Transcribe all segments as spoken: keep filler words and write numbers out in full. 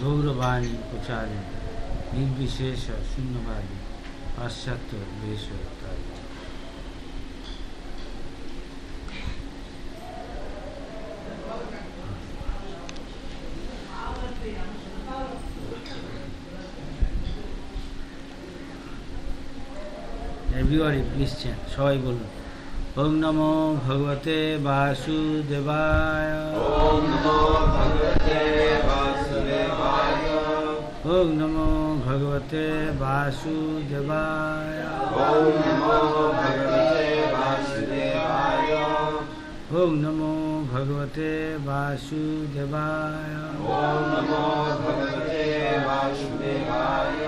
गौरवाणी प्रचारे निर्विशेष शून्यवादी पाश्चात्य देश Everybody please chant. সবাই বলুন ওম নমো ভগবতে বাসুদেবায় ওম নমো ভগবতে বাসুদেবায় ওম নমো ভগবতে বাসুদেবায় ওম নমো ভগবতে বাসুদেবায় ওম নমো ভগবতে বাসুদেবায় ওম নমো ভগবতে বাসুদেবায়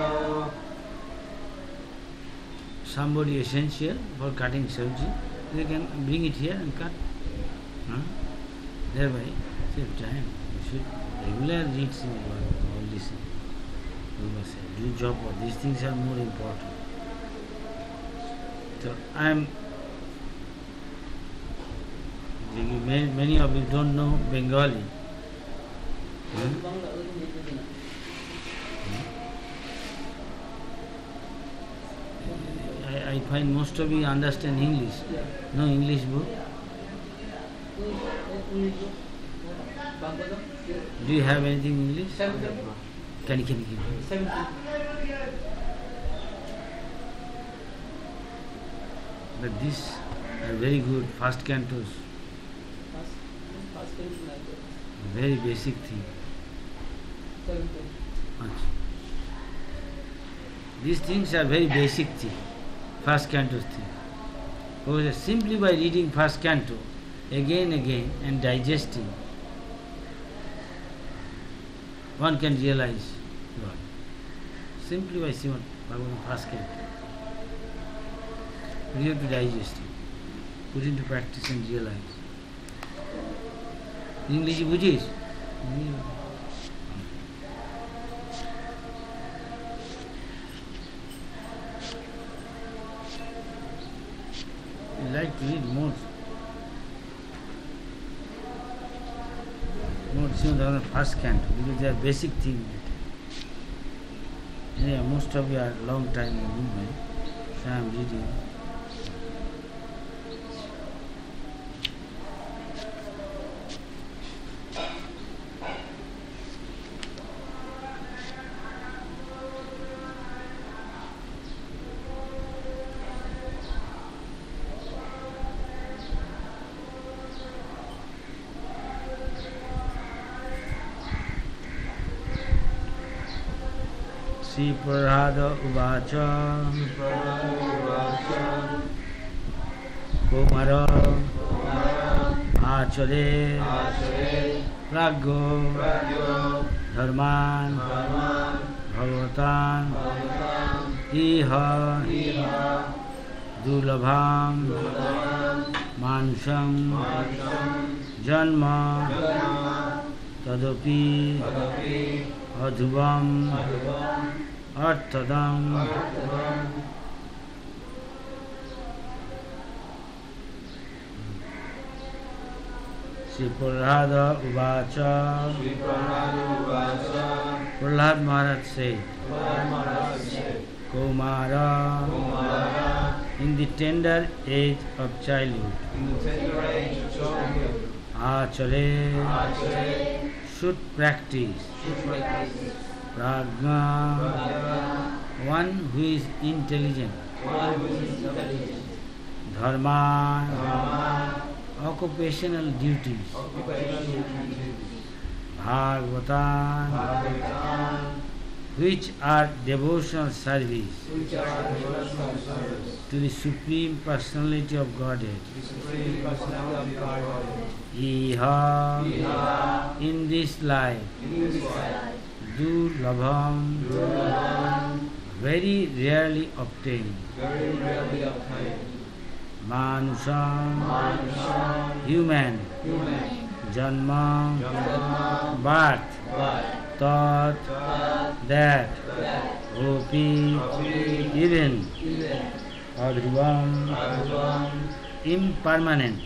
Somebody essential for cutting sabji, they can bring it here and cut. Huh? Thereby, save time. You should regularly read all this. You must say, do job. These things are more important. So I am. Many, many of you don't know Bengali. Hmm? I find most of you understand English. No English book? Do you have anything in English? Can you, can you give me? But these are very good first cantos. Very basic thing. These things are very basic thing. First canto thing. Because simply by reading first canto again again and digesting, one can realize God. Simply by Srimad Bhagavatam first canto. We have to digest it, put into practice and realize. English বুঝিস? Like to read more, more Srimad first canto because they are basic things. Yeah, most of you are long time in Mumbai, so I am reading. Sri Prarada Uvacha Kumara Achare Pragyo Dharman Bhagavatam Iha Dulabham Mansham Janma Tadapi Adhuvam Arthadam Sri Prarada Uvacha Prahlad Maharaj said, Kumara, in the tender age of childhood, Achare should practice Prajna, one who is intelligent, Dharma, occupational duties, Bhagavatam, which are devotional service to the Supreme Personality of Godhead. Iha, in this life, Durlabham, very rarely obtained. Manusham, human, Janma, birth, Tat, that, Gopi, even, Adhruvam, impermanent,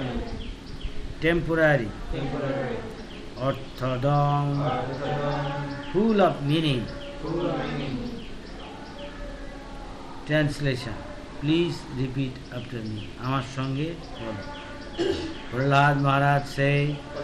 temporary, Arthadam, full of meaning. full of meaning. Translation. Please repeat after me. আমার সঙ্গে বলো। Prahlad Maharaj say,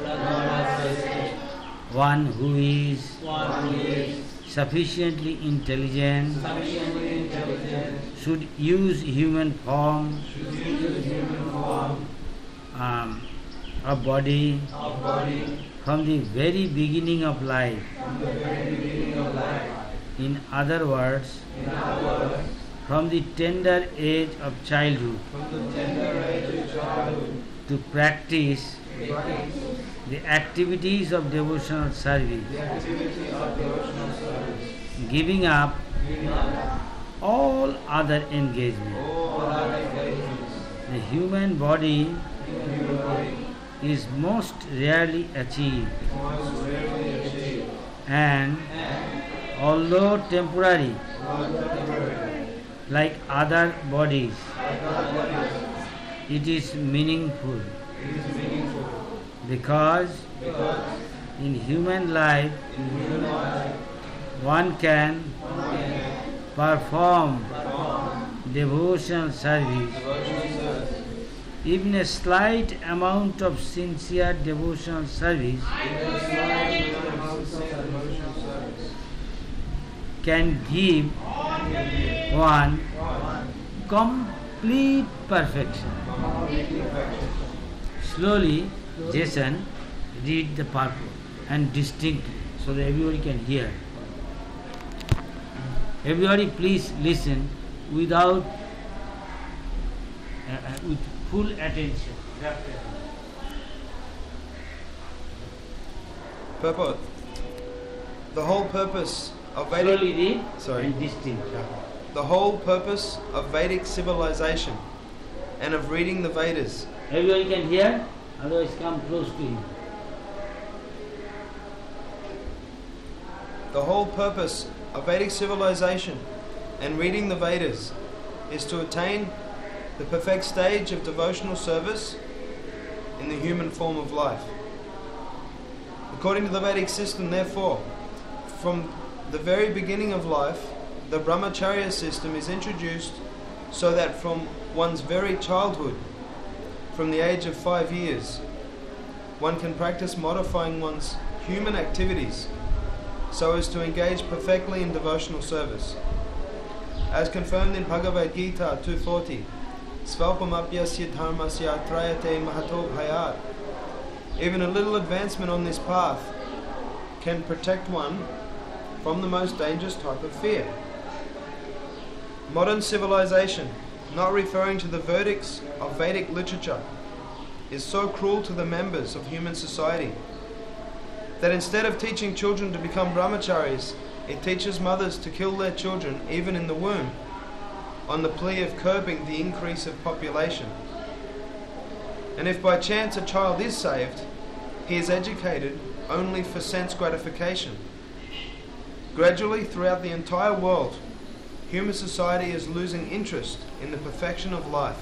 one who is One who is sufficiently intelligent sufficiently intelligent should use human form should use human form um, of body of body from the very beginning of life. from the very beginning of life. In other words, In other words, from the tender age of childhood from the tender age of childhood, to practice to practice the activities of devotional service, the activities of devotional service, giving up giving up all other engagements. all other engagements. The human body The human body is most rarely achieved, most rarely achieved, and and although temporary, although temporary, like other bodies, like other bodies, it is meaningful it is meaningful because because in human life in human life one can one can perform perform devotional service. devotional service. Even a slight amount of sincere devotional service Even a slight amount of devotional service can give can give one one complete perfection. complete perfection. Slowly, Jason, read the purport and distinctly so that everybody can hear. Everybody, please listen without uh, uh, with full attention. Purport. The whole purpose of Vedic Slowly read Sorry. and distinct. the whole purpose of Vedic civilization and of reading the Vedas Everybody can hear, otherwise come close to him. the whole purpose of Vedic civilization and reading the Vedas is to attain the perfect stage of devotional service in the human form of life. According to the Vedic system, therefore, from the very beginning of life, the brahmacharya system is introduced so that from one's very childhood, from the age of five years, one can practice modifying one's human activities so as to engage perfectly in devotional service. As confirmed in Bhagavad Gita two forty, Svalpamapyasya dharmasya trayate mahato bhayat. Even a little advancement on this path can protect one from the most dangerous type of fear. Modern civilization, not referring to the verdicts of Vedic literature, is so cruel to the members of human society that instead of teaching children to become brahmacharis, it teaches mothers to kill their children even in the womb on the plea of curbing the increase of population. And if by chance a child is saved, he is educated only for sense gratification. Gradually, throughout the entire world, human society is losing interest in the perfection of life.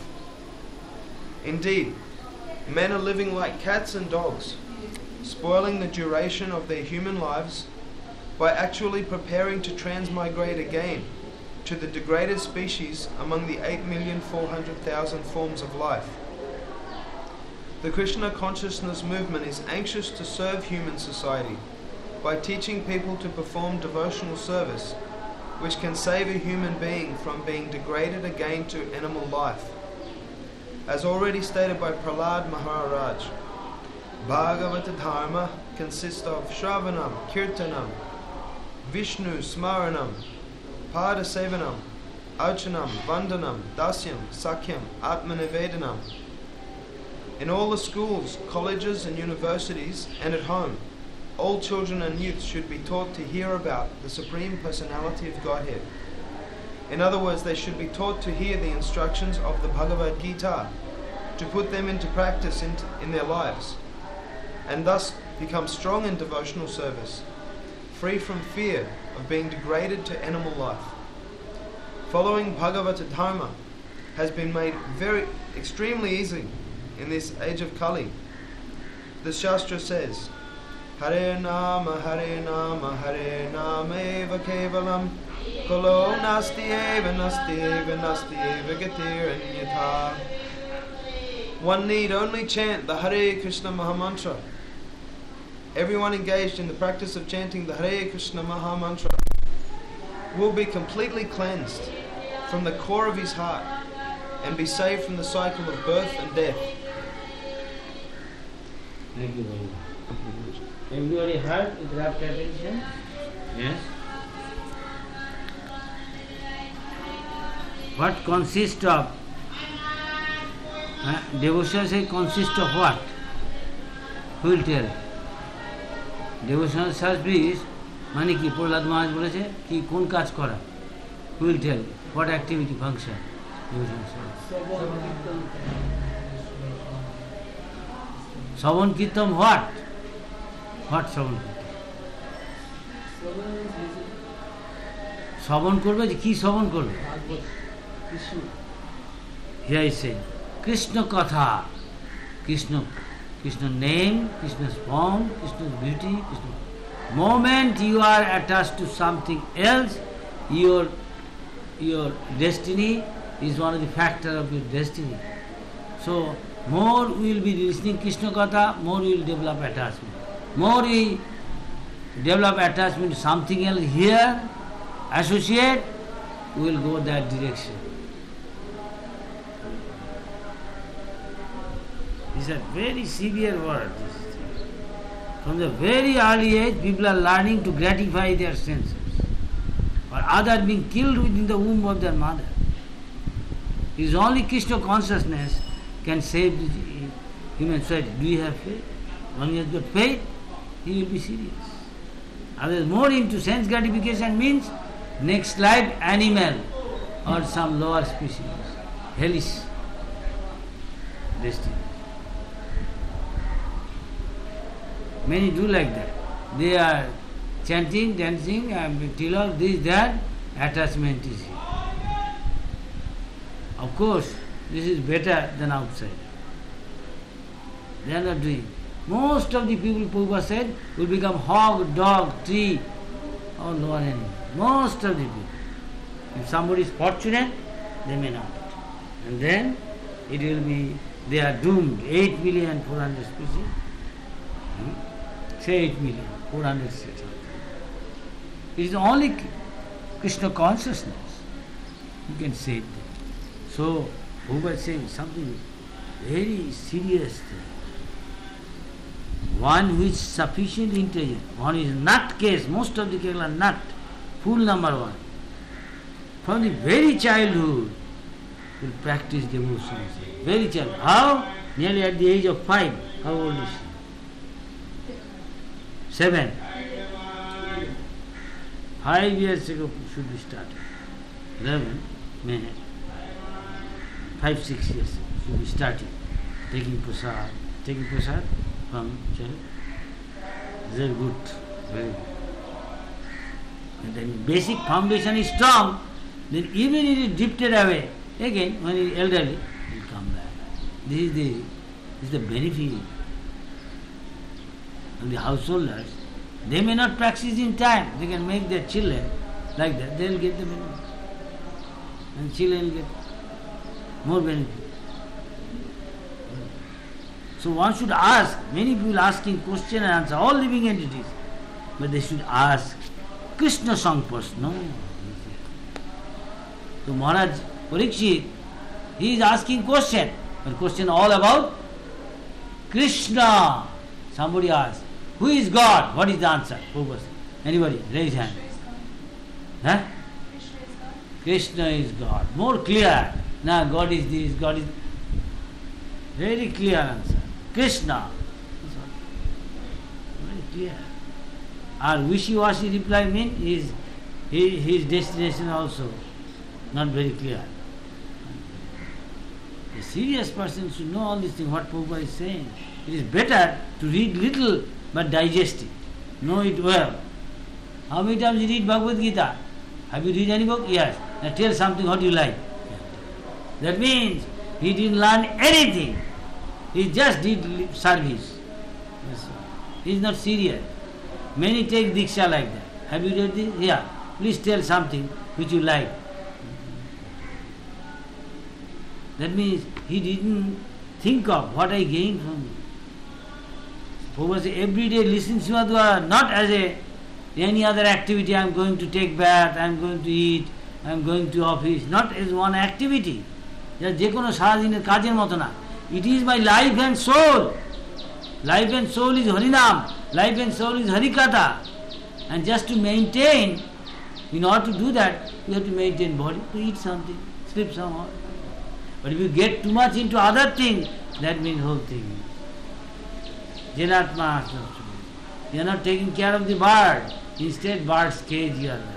Indeed, men are living like cats and dogs, spoiling the duration of their human lives by actually preparing to transmigrate again to the degraded species among the eight million four hundred thousand forms of life. The Krishna consciousness movement is anxious to serve human society by teaching people to perform devotional service which can save a human being from being degraded again to animal life. As already stated by Prahlad Maharaj, Bhagavata Dharma consists of Shravanam, Kirtanam, Vishnu Smaranam, Pada Sevanam, Archanam, Vandanam, Dasyam, Sakyam, Atmanivedanam. In all the schools, colleges and universities and at home, all children and youths should be taught to hear about the Supreme Personality of Godhead. In other words, they should be taught to hear the instructions of the Bhagavad Gita, to put them into practice in, in their lives, and thus become strong in devotional service, free from fear of being degraded to animal life. Following Bhagavata Dharma has been made very extremely easy in this age of Kali. The Shastra says, Hare Nama, Hare Nama, Hare Nama eva kevalam. Kalo nasti eva, nasti eva, nasti eva gatir anyatha. One need only chant the Hare Krishna Mahamantra. Everyone engaged in the practice of chanting the Hare Krishna Mahamantra will be completely cleansed from the core of his heart and be saved from the cycle of birth and death. Thank you very much. Everybody heard with rapt attention? Yes? What consists of? Uh, devotion say consists of what? Who will tell? Devotional service মানে কি প্রহ্লাদ মহারাজ বলেছে কি কোন কাজ করা? Who will tell? What activity function? Devotional service. শ্রবণ কীর্তন what? What শ্রবণ কীর্তন? শ্রবণ করবে যে কি শ্রবণ করবে? Here is saying Krishna Katha, Krishna, Krishna name, Krishna's form, Krishna's beauty, Krishna. Moment you are attached to something else, your your destiny is one of the factor of your destiny. So more we will be listening Krishna Katha, more we will develop attachment. More we develop attachment to something else here, associate, we will go that direction. These are very severe words. From the very early age, people are learning to gratify their senses, or others being killed within the womb of their mother. It is only Krishna consciousness can save the human society. Do you have faith? When he has got faith, he will be serious. Others more into sense gratification means next life animal or some lower species, hellish destiny. Many do like that. They are chanting, dancing, and tilak, this, that, attachment is here. Of course, this is better than outside. They are not doing. Most of the people, Prabhupada said, will become hog, dog, tree, or lower animal. Most of the people. If somebody is fortunate, they may not. And then it will be, they are doomed. eight million four hundred species. Hmm? Say eight million four hundred six hundred. It is only Krishna consciousness who can save them. So, Prabhupada is saying something very serious thing. One who is sufficiently intelligent, one is nut case, most of the people are nut, full number one. From the very childhood, will practice devotion. Very child. How? Nearly at the age of five. How old is she? Seven. Five years ago should be started. Eleven, may five, six years should be started. Taking prasad. Taking prasad from child. Very good. Very good. And then basic foundation is strong, then even if it is drifted away, again when he is elderly, he will come back. This is the this is the benefit. And the householders, they may not practice in time, they can make their children like that, they will get the benefit. And children will get more benefit. So one should ask, many people asking question and answer, all living entities, but they should ask, Krishna Sangpas, no. So Maharaj Parikshit, he is asking question, but question all about Krishna. Somebody asks, who is God? What is the answer? Anybody? Raise hand. Huh? Krishna is God. More clear. Now God is this, God is... Very clear answer. Krishna. Very clear. Our wishy-washy reply means his, his, his destination also not very clear. A serious person should know all these things, what Prabhupada is saying. It is better to read little but digest it. Know it well. How many times you read Bhagavad Gita? Have you read any book? Yes. Now tell something what you like. That means he didn't learn anything. He just did service. That's all. He is not serious. Many take Diksha like that. Have you read this? Yeah. Please tell something which you like. That means he didn't think of what I gained from you. Prabhupada said, every day listen to Srimad not as a any other activity. I am going to take bath, I am going to eat, I am going to office. Not as one activity. যে কোনো সারাদিনের কাজের মতো না. It is my life and soul. Life and soul is Harinam. Life and soul is Harikatha. And just to maintain, in order to do that, you have to maintain body, to eat something, sleep somehow. But if you get too much into other things, that means whole thing. Jenatma. You are not taking care of the bird. Instead, bird's cage you are.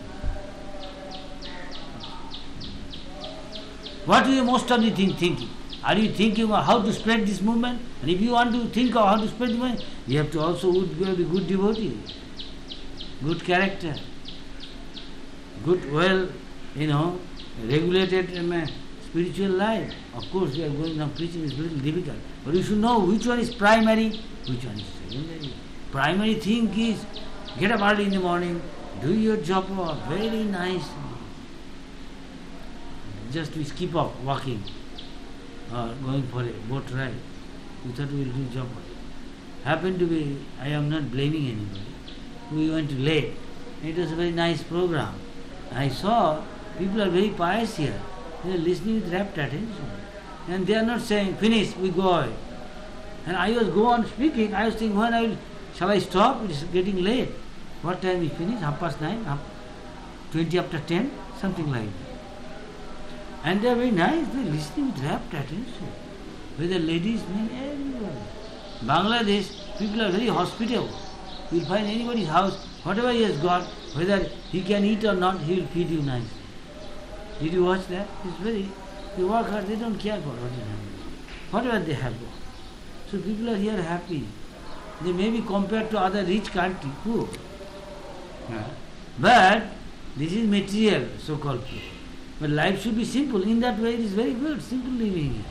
What are you most of the thing thinking? Are you thinking of how to spread this movement? And if you want to think of how to spread the movement, you have to also be good devotee, good character, good, well, you know, regulated um, spiritual life. Of course, we are going now preaching is a little difficult, but you should know which one is primary, which one is secondary. Primary thing is get up early in the morning, do your job very nice. Just we skip off walking or going for a boat ride. We thought we will do job. Happened to be, I am not blaming anybody. We went late. It was a very nice program. I saw people are very pious here. They are listening with rapt attention. And they are not saying, finish, we go away. And I was go on speaking. I was thinking, when I will, shall I stop? It is getting late. What time we finish? Half past nine? Half, twenty after ten? Something like that. And they are very nice. They are listening with rapt attention. Whether ladies, men, everybody. Bangladesh, people are very hospitable. You will find anybody's house, whatever he has got, whether he can eat or not, he will feed you nicely. Did you watch that? It's very, they work hard, they don't care for what is happening. Whatever they have got. So people are here happy. They may be compared to other rich country, poor. Yeah. But this is material, so-called poor. But life should be simple. In that way it is very good, simple living here.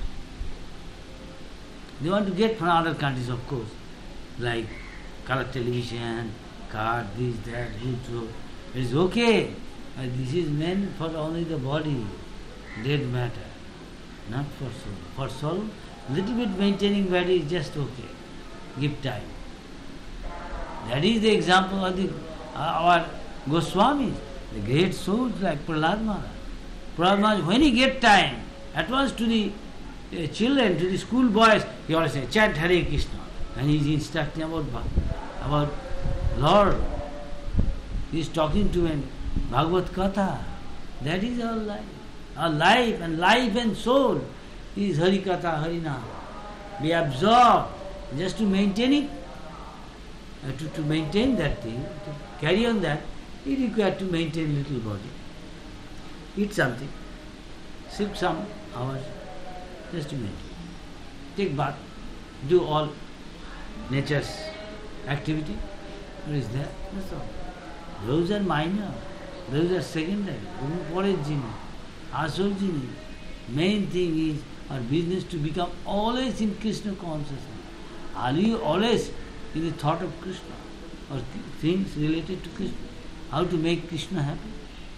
They want to get from other countries, of course, like color television, card, this, that, good, so. It is okay. But this is meant for only the body, dead matter, not for soul. For soul, little bit maintaining body is just okay. Give time. That is the example of the, uh, our Goswamis, the great souls like Prahlad Maharaj. Prahlad Maharaj, when he get time, at once to the uh, children, to the school boys, he always say, chant Hare Krishna. And he is instructing about, about Lord. He is talking to him, Bhagavad Katha. That is our life. Our life and life and soul is Hari Katha, Hari Nam. Be absorbed just to maintain it. Uh, to, to maintain that thing, to carry on that, it requires to maintain little body. Eat something, sleep some hours, just to maintain. Take bath, do all nature's activity. What is that? That's all. Those are minor, those are secondary. Forest genie, asol genie. Main thing is our business to become always in Krishna consciousness. Are you always in the thought of Krishna or things related to Krishna? How to make Krishna happy?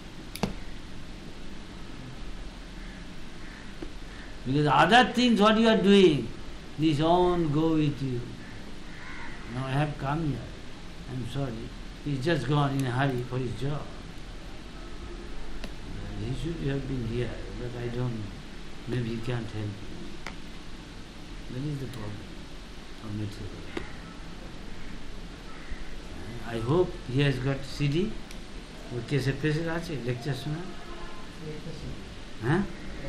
Because other things what you are doing, this on go with you. Now I have come here. I am sorry. He's just gone in a hurry for his job. He should have been here, but I don't know. Maybe he can't help me. That is the problem of material. I hope he has got C D. ওর কেসের পেসে আছে lecture শোনা হ্যাঁ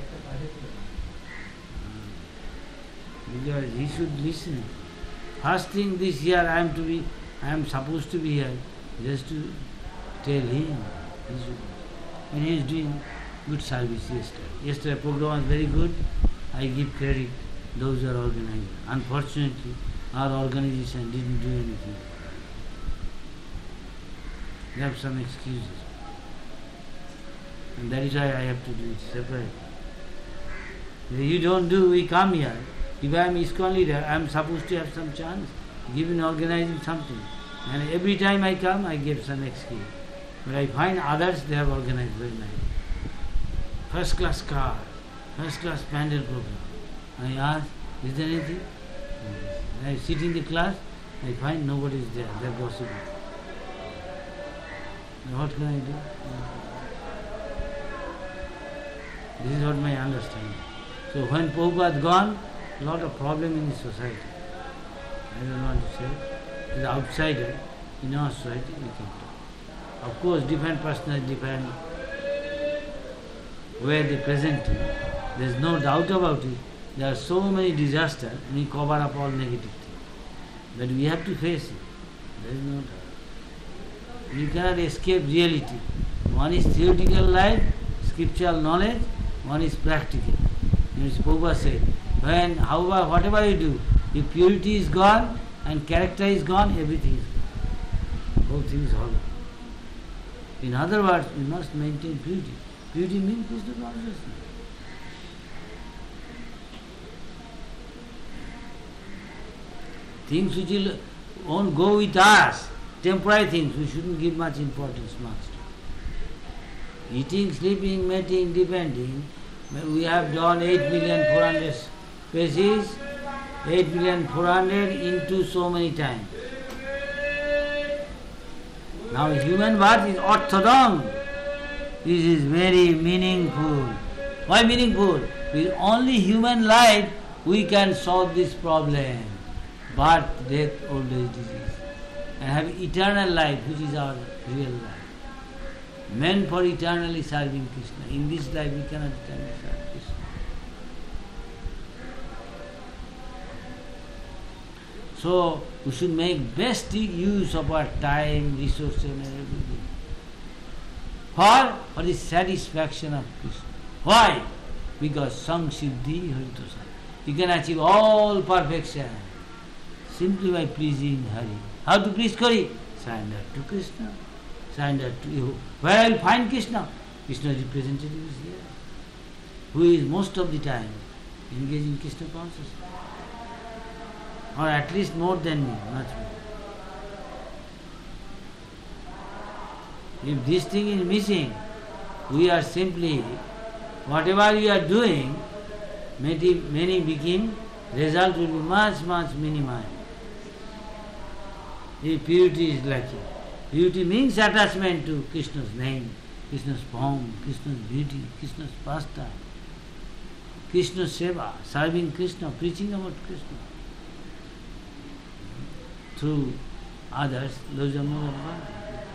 because he should listen. First thing this year I am to be I am supposed to be here just to tell him he should, and he is doing good service yesterday. Yesterday program was very good. I give credit those who are organizing. Unfortunately our organization didn't do anything. They have some excuses. And that is why I have to do it separately. If you don't do, we come here. If I am ISKCON leader, I am supposed to have some chance. giving, organizing something. And every time I come, I get some excuse. But I find others, they have organized very nice. First class car, first class pandal program. I ask, is there anything? I sit in the class, I find nobody is there, they are gossiping. What can I do? This is what my understanding. So when Prabhupada gone, a lot of problem in the society. I don't want to say. As an outsider in our society, we can talk. Of course, different personalities, different where they present it. There is no doubt about it. There are so many disasters, we cover up all negative things. But we have to face it. There is no doubt. You cannot escape reality. One is theoretical life, scriptural knowledge, one is practical. As Prabhupada said, when, however, whatever you do, if purity is gone and character is gone, everything is gone. Whole thing is hollow. In other words, we must maintain purity. Purity means Krishna consciousness. Things which will won't go with us, temporary things, we shouldn't give much importance, master. Eating, sleeping, mating, depending. We have done eight million four hundred species, eight million four hundred into so many times. Now human birth is orthodontic. This is very meaningful. Why meaningful? With only human life we can solve this problem. Birth, death, old age, disease. And have eternal life, which is our real life. Meant for eternally serving Krishna. In this life we cannot eternally serve Krishna. So we should make best use of our time, resources and everything. For, for the satisfaction of Krishna. Why? Because Samsiddhi Haritosana. You can achieve all perfection simply by pleasing Hari. How to please Hari? Surrender to Krishna. Surrender to you. Where I will find Krishna? Krishna's representative is here. Who is most of the time engaged in Krishna consciousness. Or at least more than me, much more. If this thing is missing, we are simply, whatever we are doing, many, many begin, result will be much, much minimized. If purity is lacking. Purity means attachment to Krishna's name, Krishna's form, Krishna's beauty, Krishna's pastime, Krishna's seva, serving Krishna, preaching about Krishna. Through others, those are more advantage.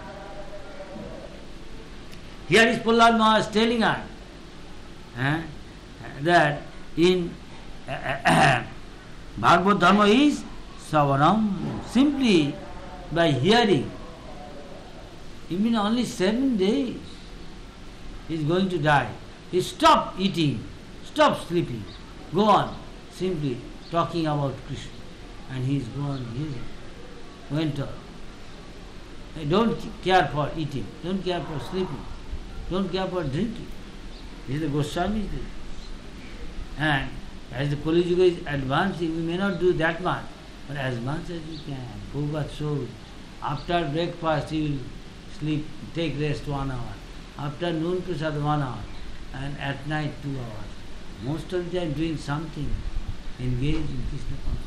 Here is Prahlad Maharaj telling us eh, that in uh, Bhagavad Dharma is Savanam, simply by hearing. Even only seven days he is going to die. He stop eating, stop sleeping, go on simply talking about Krishna. And he is gone, he is went on. Don't care for eating, don't care for sleeping, don't care for drinking. This is the Goswami's thing. And as the Kali Yuga is advancing, we may not do that much, but as much as we can. Prabhupada showed, after breakfast he will sleep, take rest one hour. After noon prasad one hour. And at night two hours. Most of the time doing something, engaged in Krishna consciousness.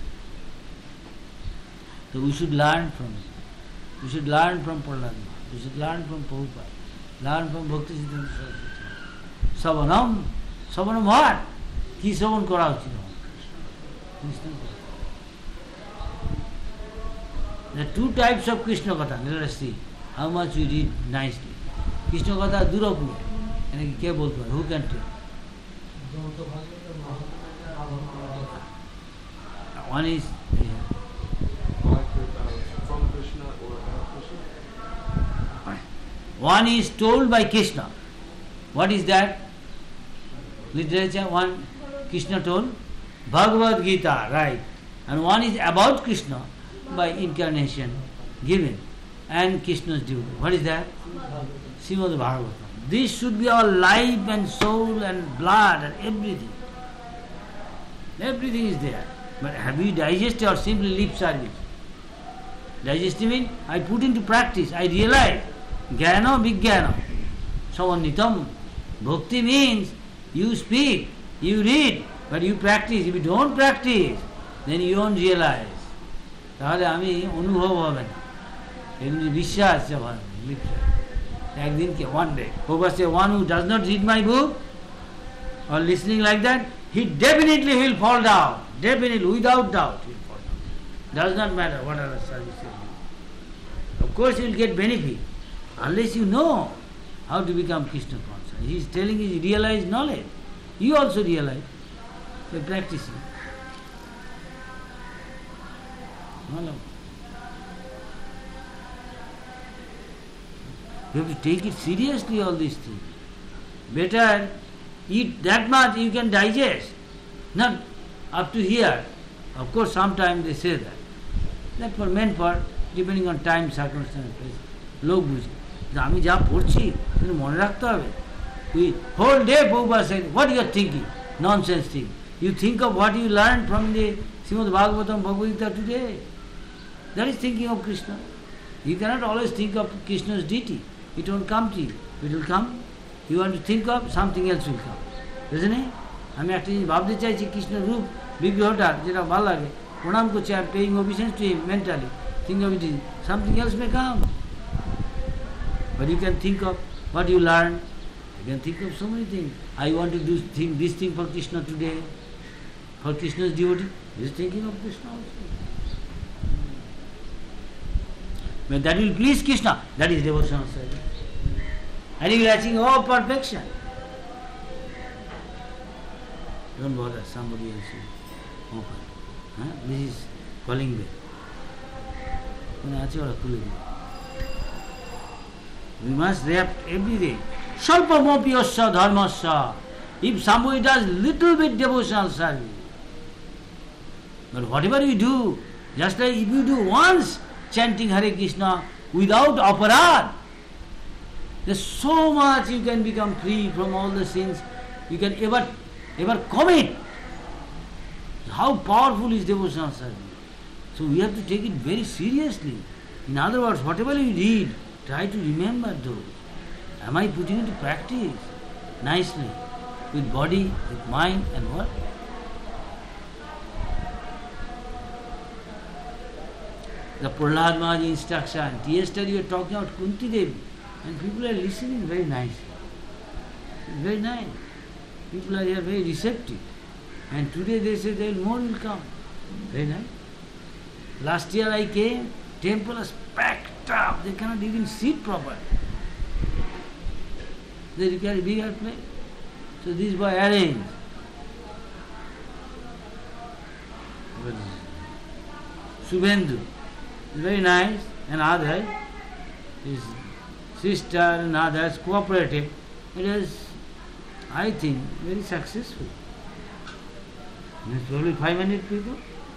So we should learn from it. We should learn from Prahlad Maharaj. We should learn from Prabhupada. Learn from Bhakti Siddhanta Saraswati. Savanam. Savanam what? Ki savan kora uchit? Krishna. There are two types of Krishna Katha. Let us see how much we read nicely. Krishna Katha Durapur. And ke bolte hai? Who can tell? One is yeah. From Krishna or about Krishna? One is told by Krishna. What is that? Literature, one Krishna told. Bhagavad Gita, right. And one is about Krishna by incarnation given. And Krishna's devotee. What is that? Srimad Bhagavatam. This should be our life and soul and blood and everything. Everything is there. But have we digested or simply lip service? Digestive means I put into practice, I realize. Jnana, Vijnana. Samanitam. Bhakti means you speak, you read, but you practice. If you don't practice, then you don't realize. তাহলে আমি অনুভব হবে না এমনি বিশ্বাস একদিনকে one day Prabhupada say one who does not read my book or listening like that, he definitely will fall down, definitely, without doubt he will fall down. Does not matter what other services you do. Of course you will get benefit unless you know how to become Krishna conscious. He is telling his realized knowledge. You also realize by practicing. No. You have to take it seriously, all these things. Better eat that much you can digest, not up to here. Of course, sometimes they say that. That for men part, depending on time, circumstance, place. লোক বুঝে আমি যা পড়ছি কিন্তু মনে রাখতে হবে we whole day Prabhupada said what you are thinking, nonsense thing. You think of what you learned from the Srimad Bhagavatam Bhagavad Gita today. That is thinking of Krishna. You cannot always think of Krishna's deity. It won't come to you. It will come. You want to think of, something else will come. Isn't it? আমি একটা জিনিস ভাবতে চাইছি কৃষ্ণের রূপ বিগ্রহটা যেটা ভালো লাগে প্রণাম করছি, I am paying obeisance to him mentally. Think of it, something else may come. But you can think of what you learn. You can think of so many things. I want to do think, this thing for Krishna today, for Krishna's devotee. He is thinking of Krishna also. But that will please Krishna. That is devotional service. And you will achieve all perfection. Don't bother, somebody else will open. Huh? This is calling bell. We must react every day. Shalpamopiyasya dharmasya. If somebody does little bit devotional service, but whatever you do, just like if you do once chanting Hare Krishna without aparad, there's so much you can become free from all the sins you can ever ever commit. How powerful is devotional service? So we have to take it very seriously. In other words, whatever you read, try to remember those. Am I putting into practice nicely with body, with mind and what? The Prahlad Maharaj instruction. Yesterday you were talking about Kunti Devi and people are listening very nicely. It's very nice. People are here very receptive. And today they say there more will come. Very nice. Last year I came, temple is packed up. They cannot even sit properly. They require a bigger place. So this boy arranged. Subhendu. Very nice, and others, his sister and others cooperated. It was, I think, very successful. There's probably five hundred people.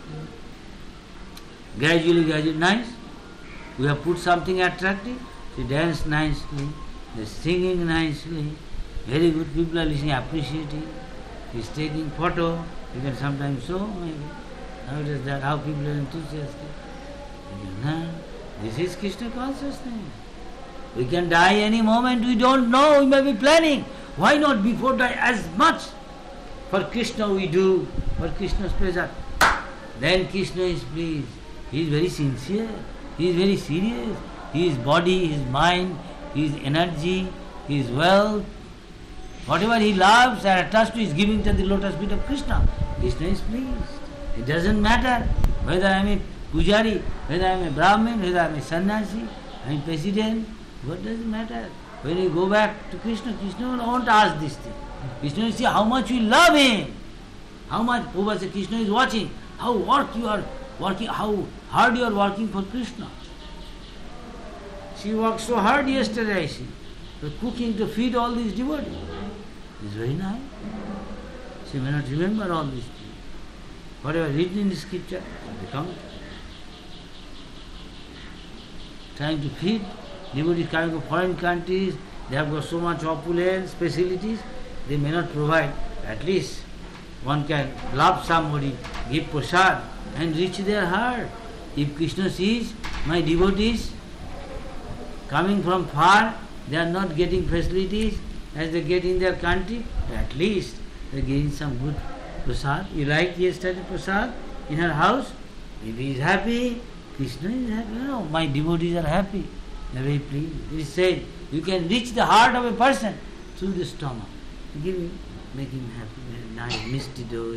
Gradually, gradually, nice. We have put something attractive. They dance nicely, they singing nicely. Very good. People are listening, appreciating. He's taking photo. You can sometimes show maybe. How does that? How people are enthusiastic. No, this is Krishna consciousness. We can die any moment, we don't know, we may be planning. Why not before die as much for Krishna we do, for Krishna's pleasure? Then Krishna is pleased. He is very sincere, he is very serious. His body, his mind, his energy, his wealth, whatever he loves and attached to is giving to the lotus feet of Krishna. Krishna is pleased. It doesn't matter whether I am a Pujari, whether I am a Brahmin, whether I am a sannyasi, I am president, what does it matter? When you go back to Krishna, Krishna will not ask this thing. Krishna will see how much you love him, how much Prabhupada said Krishna is watching, how work you are working, how hard you are working for Krishna. She worked so hard yesterday, I see, for cooking to feed all these devotees. It's very nice. She may not remember all these things. Whatever written in the scripture, they come. Trying to feed devotees coming from foreign countries, they have got so much opulence, facilities, they may not provide. At least one can love somebody, give prasad and reach their heart. If Krishna sees my devotees coming from far, they are not getting facilities as they get in their country, at least they are getting some good prasad. You liked yesterday prasad in her house? If he is happy, Krishna is happy. You know, my devotees are happy. They are very pleased. It is said, you can reach the heart of a person through the stomach. Give him, make him happy. Nice, misty dough.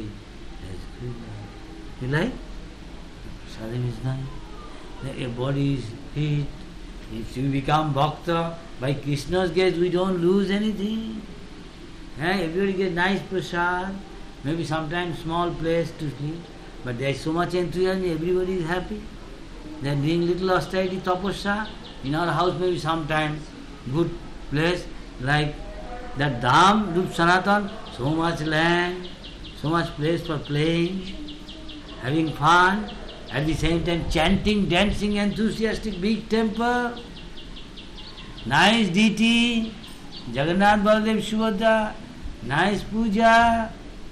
You like? Prasadam is nice. Your body is fit. If you become bhakta, by Krishna's grace we don't lose anything. Eh? Everybody gets nice prasad, maybe sometimes small place to sleep, but there is so much enthusiasm, everybody is happy. They are doing little austerity, tapasya. In our house maybe sometimes good place, like that Dham, Rup Sanatan, so much land, so much place for playing, having fun, at the same time chanting, dancing, enthusiastic, big temple, nice deity, Jagannath Baladev Subhadra, nice puja,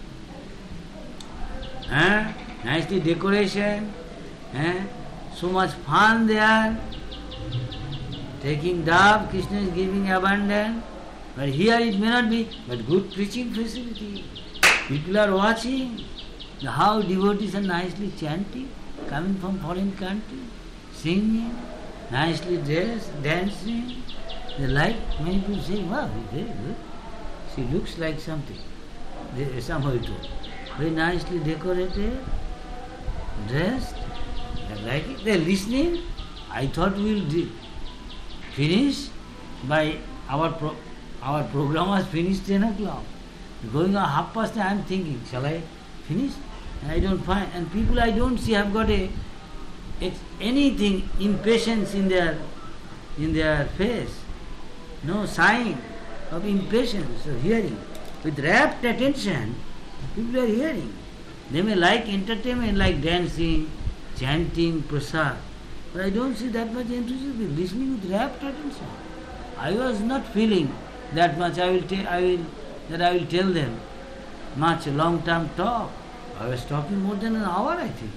eh? Nicely decoration, eh? So much fun there, taking dove, Krishna is giving abundance, but here it may not be, but good preaching facility. People are watching how devotees are nicely chanting, coming from foreign country, singing, nicely dressed, dancing. They like, many people say, wow, very good. She looks like something. They, somehow it was. Very nicely decorated, dressed. They like it. They are listening. I thought we will de- finish by our pro- our program was finished ten o'clock. Going on half past, I am thinking, shall I finish? And I don't find, and people I don't see have got a, a anything impatience in their in their face, no sign of impatience of hearing. With rapt attention, people are hearing. They may like entertainment, like dancing, chanting, prasad, but I don't see that much enthusiasm. Listening with rapt attention. I was not feeling that much. I will tell. I will that I will tell them much long term talk. I was talking more than an hour, I think.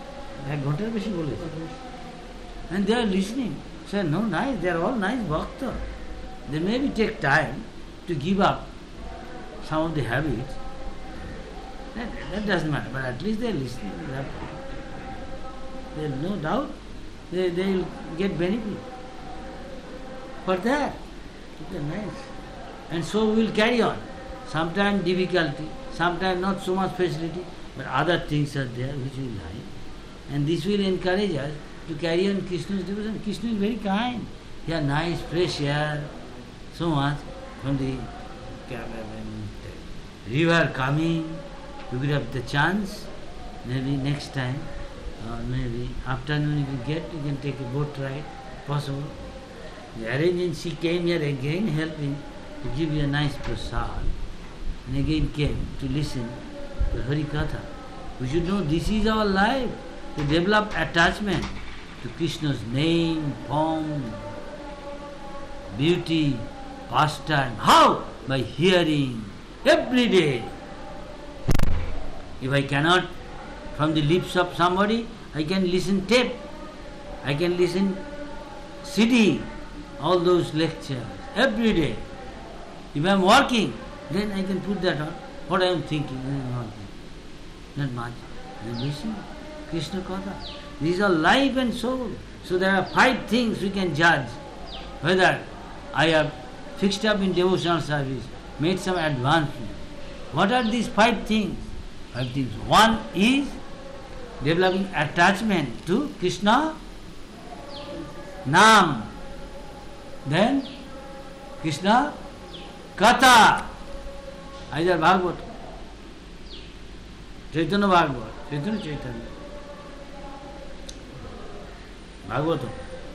Huh? And they are listening. Say, no, nice, they are all nice bhakta. They maybe take time to give up some of the habits. That, that doesn't matter, but at least they are listening. There is no doubt they they will get benefit for that. It is nice. And so we will carry on. Sometimes difficulty, sometimes not so much facility, but other things are there which we like. And this will encourage us to carry on Krishna's devotion. Krishna is very kind. He has nice, fresh air, so much from the river coming. You could have the chance, maybe next time, or maybe afternoon if you get, you can take a boat ride, possible. The arrangement, she came here again helping to give you a nice prasad, and again came to listen to Hari Katha. We should know this is our life, to develop attachment to Krishna's name, form, beauty, pastime. How? By hearing every day. If I cannot from the lips of somebody, I can listen tape, I can listen C D, all those lectures, every day. If I am working, then I can put that on. What I am thinking, not much. I am listening. Krishna Katha. These are life and soul. So there are five things we can judge whether I have fixed up in devotional service, made some advancement. What are these five things? Five things. One is developing attachment to Krishna Nam. Then Krishna Katha. Either Bhagavad, Chaitanya Bhagavad, Chaitanya Chaitanya. Bhagavatam.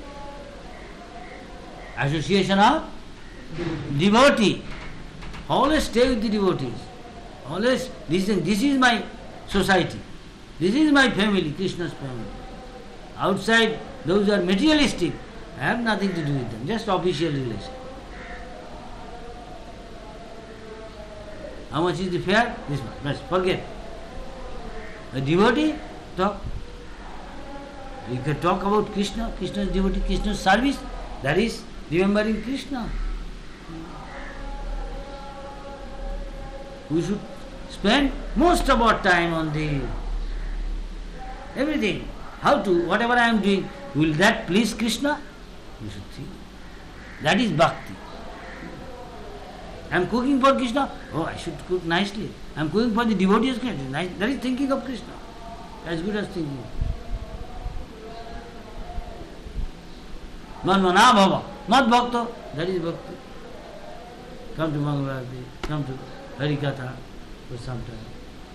Association of devotee. Always stay with the devotees. Always listen. This is my society. This is my family, Krishna's family. Outside, those are materialistic. I have nothing to do with them. Just official relation. How much is the fare? This much. Best forget. A devotee, talk. You can talk about Krishna, Krishna's devotee, Krishna's service. That is remembering Krishna. We should spend most of our time on the everything. How to, whatever I am doing, will that please Krishna? You should think. That is bhakti. I am cooking for Krishna. Oh, I should cook nicely. I am cooking for the devotees. That is thinking of Krishna. As good as thinking. Manmana bhava, not bhakta. That is bhakti. Come to Mangalarati, come to Harikatha for some time.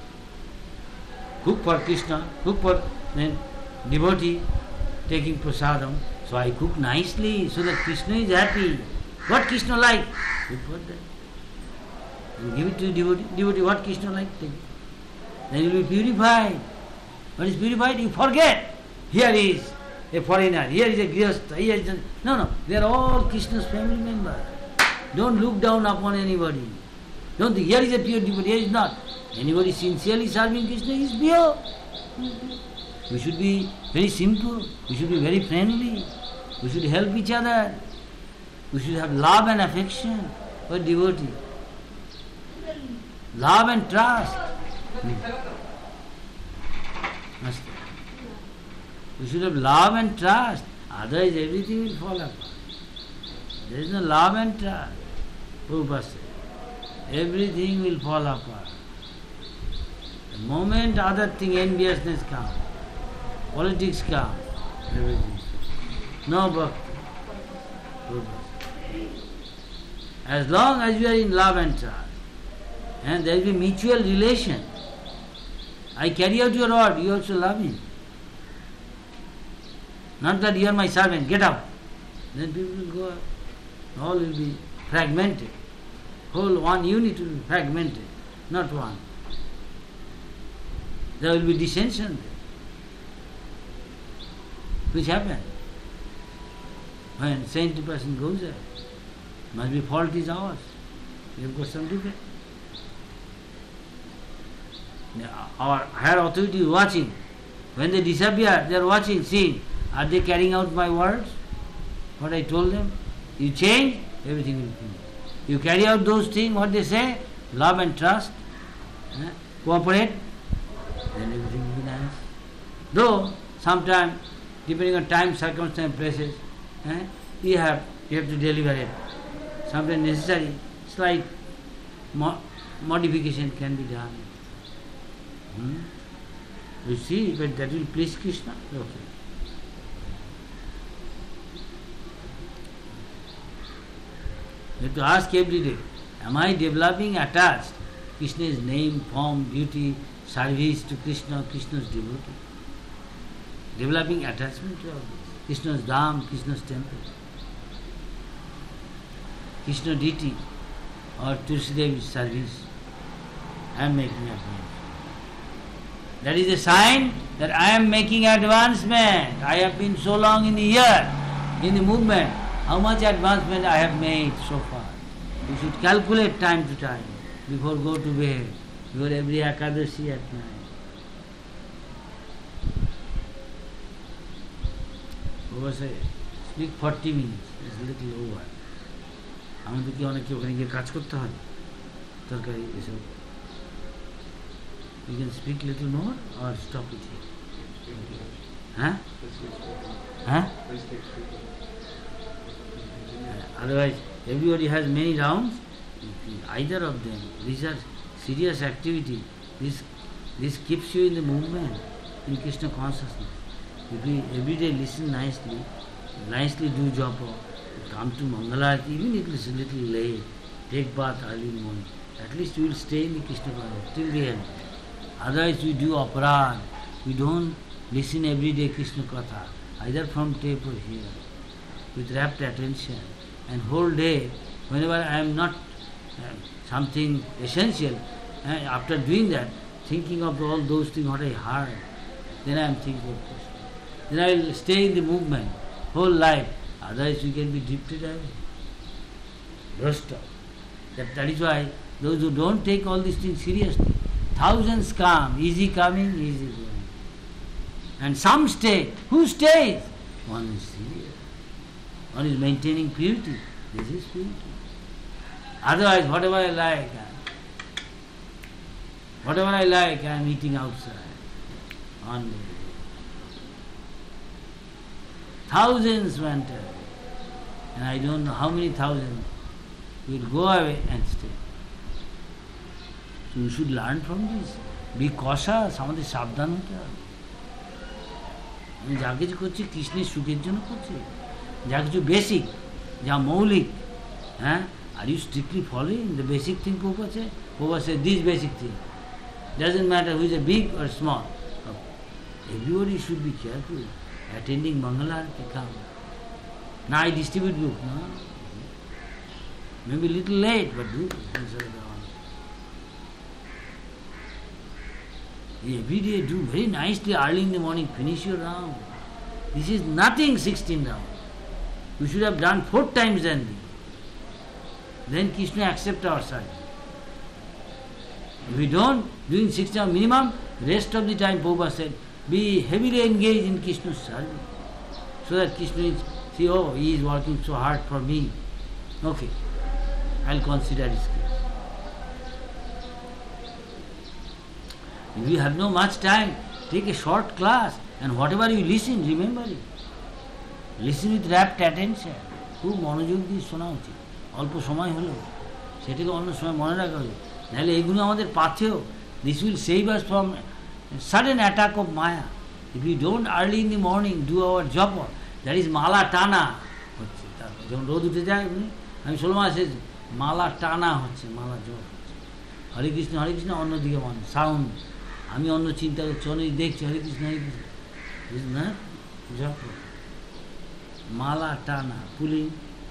Cook for Krishna, cook for then devotee, taking prasadam. So I cook nicely so that Krishna is happy. What Krishna like? Cook for that. And give it to the devotee. Devotee, what Krishna like? Take it. Then you will be purified. What is purified? You forget. Here is a foreigner, here is a grihastha, here is a... No, no, they are all Krishna's family members. Don't look down upon anybody. Don't think, here is a pure devotee, here is not. Anybody sincerely serving Krishna is pure. We should be very simple, we should be very friendly, we should help each other, we should have love and affection for devotee. Love and trust. Must. We should have love and trust, otherwise everything will fall apart. There is no love and trust. Prabhupada said, everything will fall apart. The moment other thing, enviousness comes, politics come, everything. No bhakti. As long as you are in love and trust, and there will be mutual relation, I carry out your order, you also love me. Not that you are my servant, get out. Then people will go out. All will be fragmented. Whole one unit will be fragmented, not one. There will be dissension there. Which happens when saintly person goes there. Must be fault is ours. We have got some defect. Our higher authority is watching. When they disappear, they are watching, seeing. Are they carrying out my words? What I told them? You change, everything will finish. You carry out those things, what they say, love and trust, eh? Cooperate, then everything will be nice. Though, sometimes, depending on time, circumstance, places, eh? you have you have to deliver it. Sometimes necessary, slight mo- modification can be done. Hmm? You see, but that will please Krishna. Okay. You have to ask every day, am I developing attached Krishna's name, form, duty, service to Krishna, Krishna's devotee? Developing attachment to all this. Krishna's dham, Krishna's temple, Krishna deity or Tulsi Devi's service. I am making advancement. That is a sign that I am making advancement. I have been so long in the year, in the movement. How much advancement I have made so far. You should calculate time to time before go to bed, before every Ekadashi at night. Over say, speak forty minutes, it's a little over. আমাদের কি অনেকে ওখানে গিয়ে কাজ করতে হয় তরকারি এসব You can speak little more or stop it here? Huh? Huh? Otherwise, everybody has many rounds. Either of them, these are serious activity. This this keeps you in the movement, in Krishna consciousness. If you every day listen nicely, nicely do japa, come to Mangalarati, even if it is a little late, take bath early in the morning. At least you will stay in the Krishna consciousness till the end. Otherwise we do aparad. We don't listen every day Krishna Katha, either from tape or here, with rapt attention. And whole day, whenever I am not uh, something essential, uh, after doing that, thinking of all those things what I heard, then I am thinking of Krishna. Then I will stay in the movement, whole life. Otherwise you can be drifted away. Rasta. That, that is why those who don't take all these things seriously, thousands come, easy coming, easy going. And some stay. Who stays? One is here. One is maintaining purity. This is purity. Otherwise, whatever I like, whatever I like, I am eating outside. On thousands went away. And I don't know how many thousands will go away and stay. So we should learn from this. Be cautious, আমাদের সাবধান হতে হবে। আমি যা কিছু করছি কৃষ্ণের সুখের জন্য করছি, যা কিছু বেসিক, যা মৌলিক, হ্যাঁ, are you strictly following the basic thing Prabhupada said? Prabhupada said this basic thing. Doesn't matter who is a big or small. Everybody should be careful. Attending Mangala to come. Now I distribute book, no? Maybe a little late, but do. Every day do very nicely early in the morning, finish your round. This is nothing sixteen rounds. We should have done four times than this. Then Krishna accept our service. If we don't, doing sixteen rounds minimum, rest of the time Prabhupada said, be heavily engaged in Krishna's service. So that Krishna is, see, oh, he is working so hard for me. Okay, I'll consider his case. If you have no much time, take a short class and whatever you listen, remember it. Listen with rapt attention. খুব মনোযোগ দিয়ে শোনা উচিত। অল্প সময় হলো সেটাকে অন্য সময় মনে রাখা উচিত। নাহলে এইগুলো আমাদের পাথেও। This will save us from sudden attack of Maya. If we don't early in the morning do our job, that is মালা টানা হচ্ছে। যখন রোদ উঠে যায়, আমি ষোলো মাসে মালা টানা হচ্ছে, মালা জপ হচ্ছে। হরে কৃষ্ণ হরে কৃষ্ণ, অন্যদিকে মানুষ সাউন্ড, আমি অন্য চিন্তা করছি, অন্য দেখছি হরে কৃষ্ণ হরে কৃষ্ণ, না জপ মালা টানা, pulling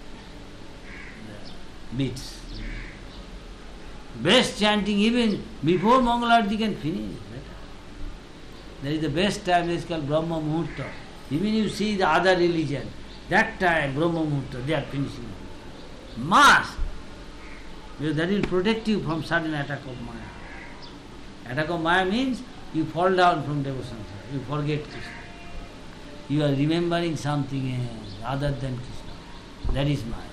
beats. Best chanting even before Mangalarti can finish. That is the best time. That is called Brahma Muhurta. Even you see the other religion, that time Brahma Muhurta, they are finishing. Must, because that will protect you from sudden attack of Maya. Attack of Maya means you fall down from devotion. You forget Krishna. You are remembering something else other than Krishna. That is Maya.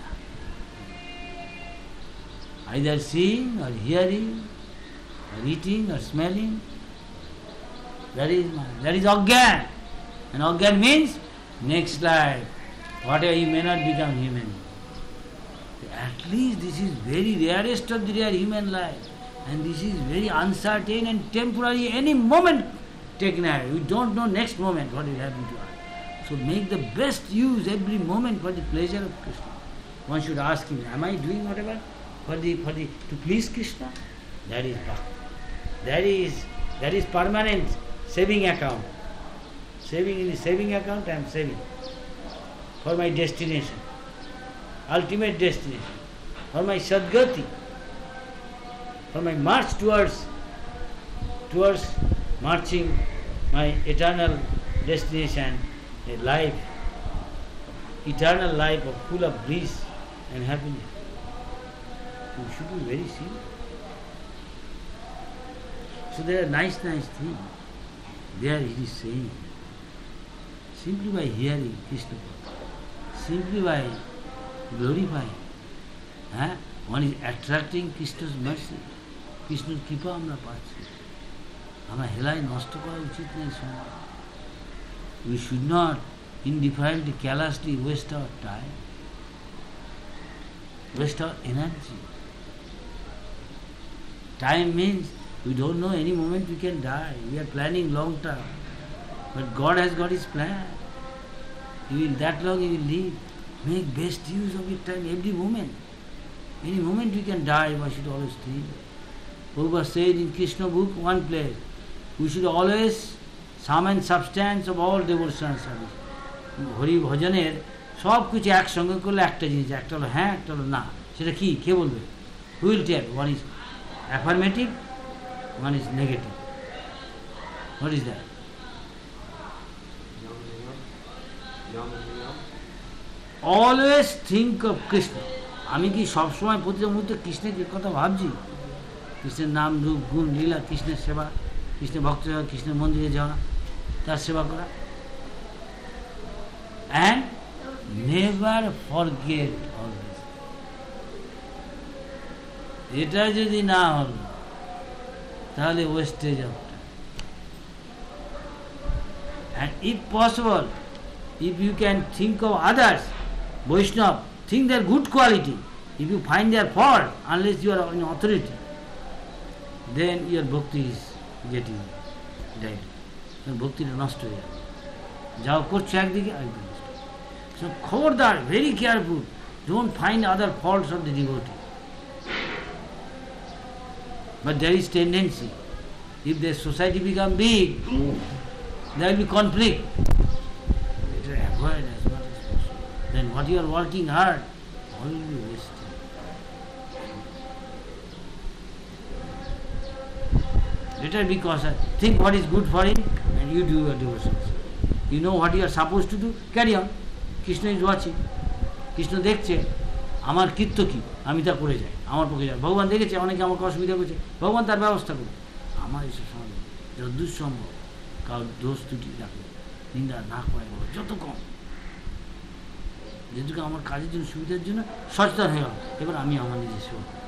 Either seeing or hearing or eating or smelling, that is Maya. That is Agyan. And Agyan means next life, whatever you may not become human. At least this is very rarest of the rare human life. And this is very uncertain and temporary. Any moment taken away. We don't know next moment what will happen to us. So make the best use every moment for the pleasure of Krishna. One should ask him, am I doing whatever for the for the to please Krishna? That is bhakti. That is that is permanent saving account. Saving in the saving account, I am saving for my destination, ultimate destination, for my sadgati, for my march towards towards marching my eternal destination, a life, eternal life of full of bliss and happiness. We should be very serious. So there are nice, nice things. There he is saying, simply by hearing Krishna, simply by glorifying, eh, one is attracting Krishna's mercy. Krishna's kripa আমরা পাচ্ছি। আমরা হেলায় নষ্ট করা উচিত নেই সময়। We should not indifferently, carelessly waste our time, waste our energy. Time means we don't know any moment we can die. We are planning long term. But God has got his plan. He will, that long he will live. Make best use of your time every moment. Any moment we can die, we should always think. Prabhupada said in Krishna book, one place, we should always sum and substance of all devotional service. Hari ভজনের সব কিছু একসঙ্গে করলে একটা জিনিস, একটা হলো হ্যাঁ, একটা হলো না। সেটা কি, কে বলবে? Who will tell? One is affirmative, one is negative. What is that? Always think of Krishna. আমি কি সবসময় প্রতিটা মুহূর্তে কৃষ্ণের কথা ভাবছি? কৃষ্ণের নাম রূপ গুণ লীলা, কৃষ্ণের সেবা, কৃষ্ণের ভক্ত যাওয়া, কৃষ্ণের মন্দিরে যাওয়া, তার সেবা করা। And never forget all this. এটা যদি না হলো তাহলে wastage of time. And if possible, if you can think of others, Vaishnava, think their good quality. If you find their fault, unless you are in authority, then your bhakti is getting dead. Your bhakti is নষ্ট হয়ে যাবে। যাও করছো একদিকে একদিকে নষ্ট। So খবরদার, very careful, don't find other faults of the devotee. But there is tendency, if the society become big, there will be conflict. Better avoid as much as possible. Then what you are working hard, all will be wasted. Better be cautious. Think what is good for him and you do your devotions. You know what you are supposed to do, carry on. Krishna is watching. Krishna দেখছে আমার কীর্ত কি, আমি তা করে যাই, আমার পক্ষে যাই। ভগবান দেখেছে অনেকে আমাকে অসুবিধা করছে, ভগবান তার ব্যবস্থা করবে। আমার এসব সমাজ যদ্দূর সম্ভব কারোর দোষ ত্রুটি রাখবে, নিন্দা না করে বলো যত কম, যেটুকু আমার কাজের জন্য সুবিধার জন্য সচেতন হয়ে গেল, এবার আমি আমার নিজের সেবা করব।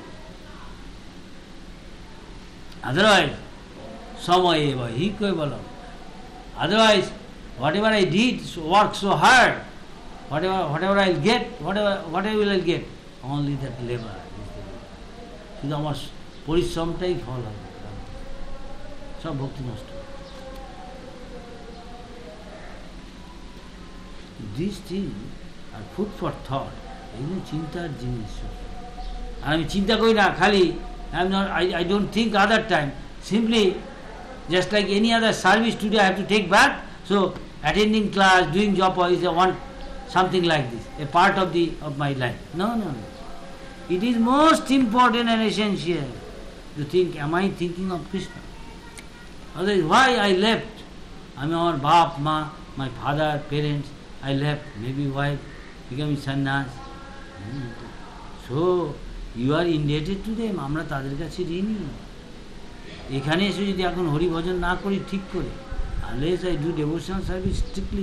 আদারওয়াইজ সময় এবার হি করে বলো, otherwise whatever I did work so hard, whatever whatever I'll get, whatever whatever will I get, only that labor is the labor. শুধু আমার পরিশ্রমটাই ফল হবে, সব ভক্তি নষ্ট। দিস থিং আর ফুড ফর থট, এগুলো চিন্তার জিনিস। আর আমি চিন্তা করি না খালি, I am not I I don't think other time, simply just like any other service today I have to take back, so attending class, doing job is a one something like this, a part of the of my life. No, no, no. It is most important and essential to think, am I thinking of Krishna? Otherwise, why I left? I mean, our Bap, Ma, my father, parents, I left, maybe wife, becoming sannyas. So, you are indebted to them. আমরা তাদের কাছে ঋণী। এখানে এসে যদি এখন হরি ভজন না করি ঠিক করে, unless I do devotional service strictly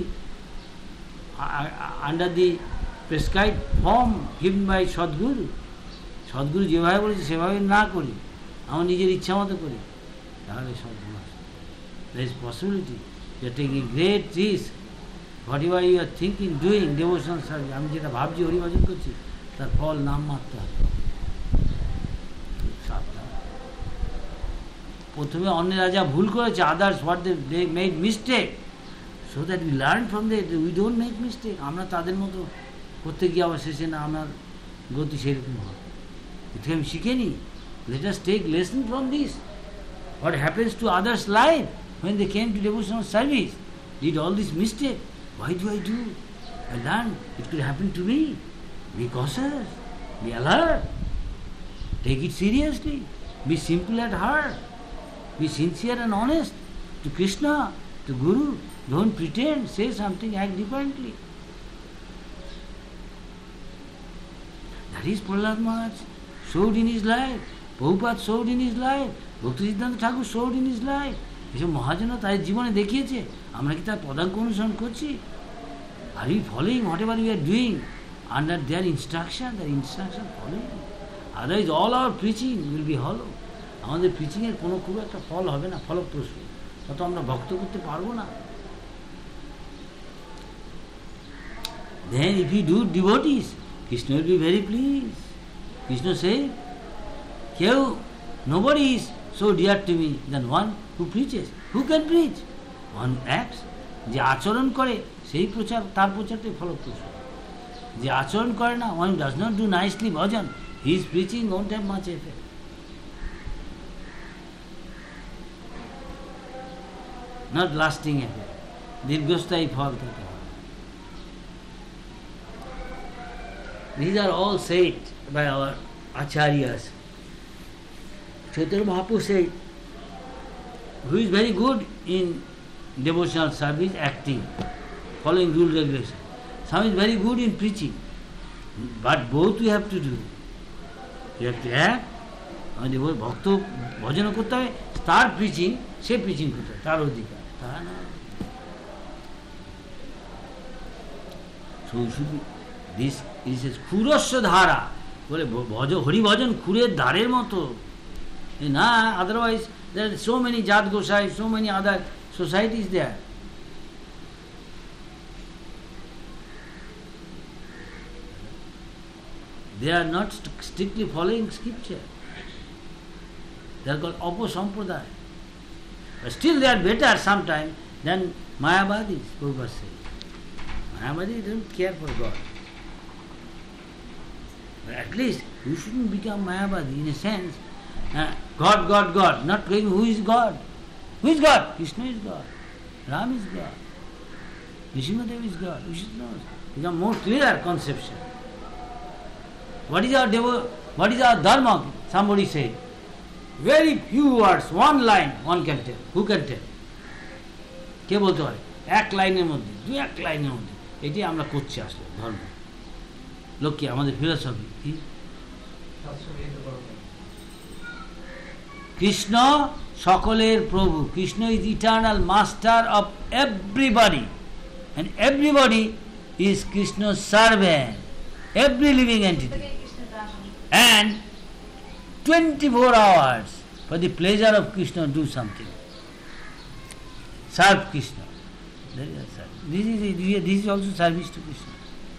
under the prescribed form given by Sadguru, Sadguru যেভাবে বলেছে সেভাবে না করি, আমার নিজের ইচ্ছা মতো করি, তাহলে সব সমস্যা। There is possibility, you are taking great risk. Whatever you are thinking, doing devotional service, আমি যেটা ভাবছি হরিভজন করছি, তার ফল নাম মাত্র হবে। প্রথমে অন্য রাজা ভুল করেছে, others what they, they made mistake, so that we learn from that, we don't make mistake. আমরা তাদের মতো করতে গিয়ে আবার শেষে না আমার গতি সেরকম হয়, এটা আমি শিখে নিই। Let us take lesson from this. What happens to others' life when they came to devotional service, did all this mistake. Why do I do? I learned it could happen to me. Be cautious, be alert, take it seriously, be simple at heart, be sincere and honest to Krishna, to Guru. Don't pretend, say something, act differently. That is Prahlad Maharaj showed in his life, Prabhupada showed in his life, Bhaktisiddhanta Thakur showed in his life. এসব মহাজন তাদের জীবনে দেখিয়েছে, আমরা কি তার পদাঙ্ক অনুসরণ করছি? Are we following whatever we are doing under their instruction, their instruction following? Otherwise all our preaching will be hollow. আমাদের প্রিচিংয়ের কোনো খুব একটা ফল হবে না, ফলপ্রসূ, তত আমরা ভক্ত করতে পারবো না। Then if you do devotees, Krishna will be very pleased. Krishna said, কেউ, nobody is so dear to me than one who preaches. Who can preach? One acts. যে আচরণ করে সেই প্রচার, তার প্রচারটাই ফলপ্রসূ। যে আচরণ করে না, one who does not do nicely bhajan, his preaching won't have much effect. Not lasting effect. দীর্ঘস্থায়ী ফল থাকে। These are all said by our acharyas. Chaitanya Mahaprabhu said, who is very good in devotional service, acting, following rule regulation. Some is very good in preaching. But both we have to do. You have to act. আমাদের ভক্ত ভজন করতে হবে, তার preaching, সে preaching করতে হবে, তার অধিকার, তা না। So we should be, this is a Khurasya dhara. বলে ভজ হরিভজন খুরের ধারের মতো না, otherwise there are so many Jat Gosai, so many other societies there. They are not st- strictly following scripture. They are called Apo-sampradaya. But still they are better sometimes than Mayavadis, Prabhupada says. Mayavadis don't care for God. But at least you shouldn't become Mayavadi in a sense. Uh, God, God, God. Not going who is God. Who is God? Krishna is God. Ram is God. Nrsimhadev is God. We should know. Become more clear conception. What is our devo- what is our dharma? Somebody said. Very few words, one line, one can tell. Who can tell? কে বলতে পারে? এক লাইনের মধ্যে, দু এক লাইনের মধ্যে। এটি আমরা করছি আসলে ধর্ম। লোককে আমাদের ফিলোসফি কি? কৃষ্ণ সকলের প্রভু। Krishna is eternal master of everybody and everybody is Krishna's servant. Every living entity. And twenty-four hours for the pleasure of Krishna do something. Serve Krishna. This is, this is also service to Krishna.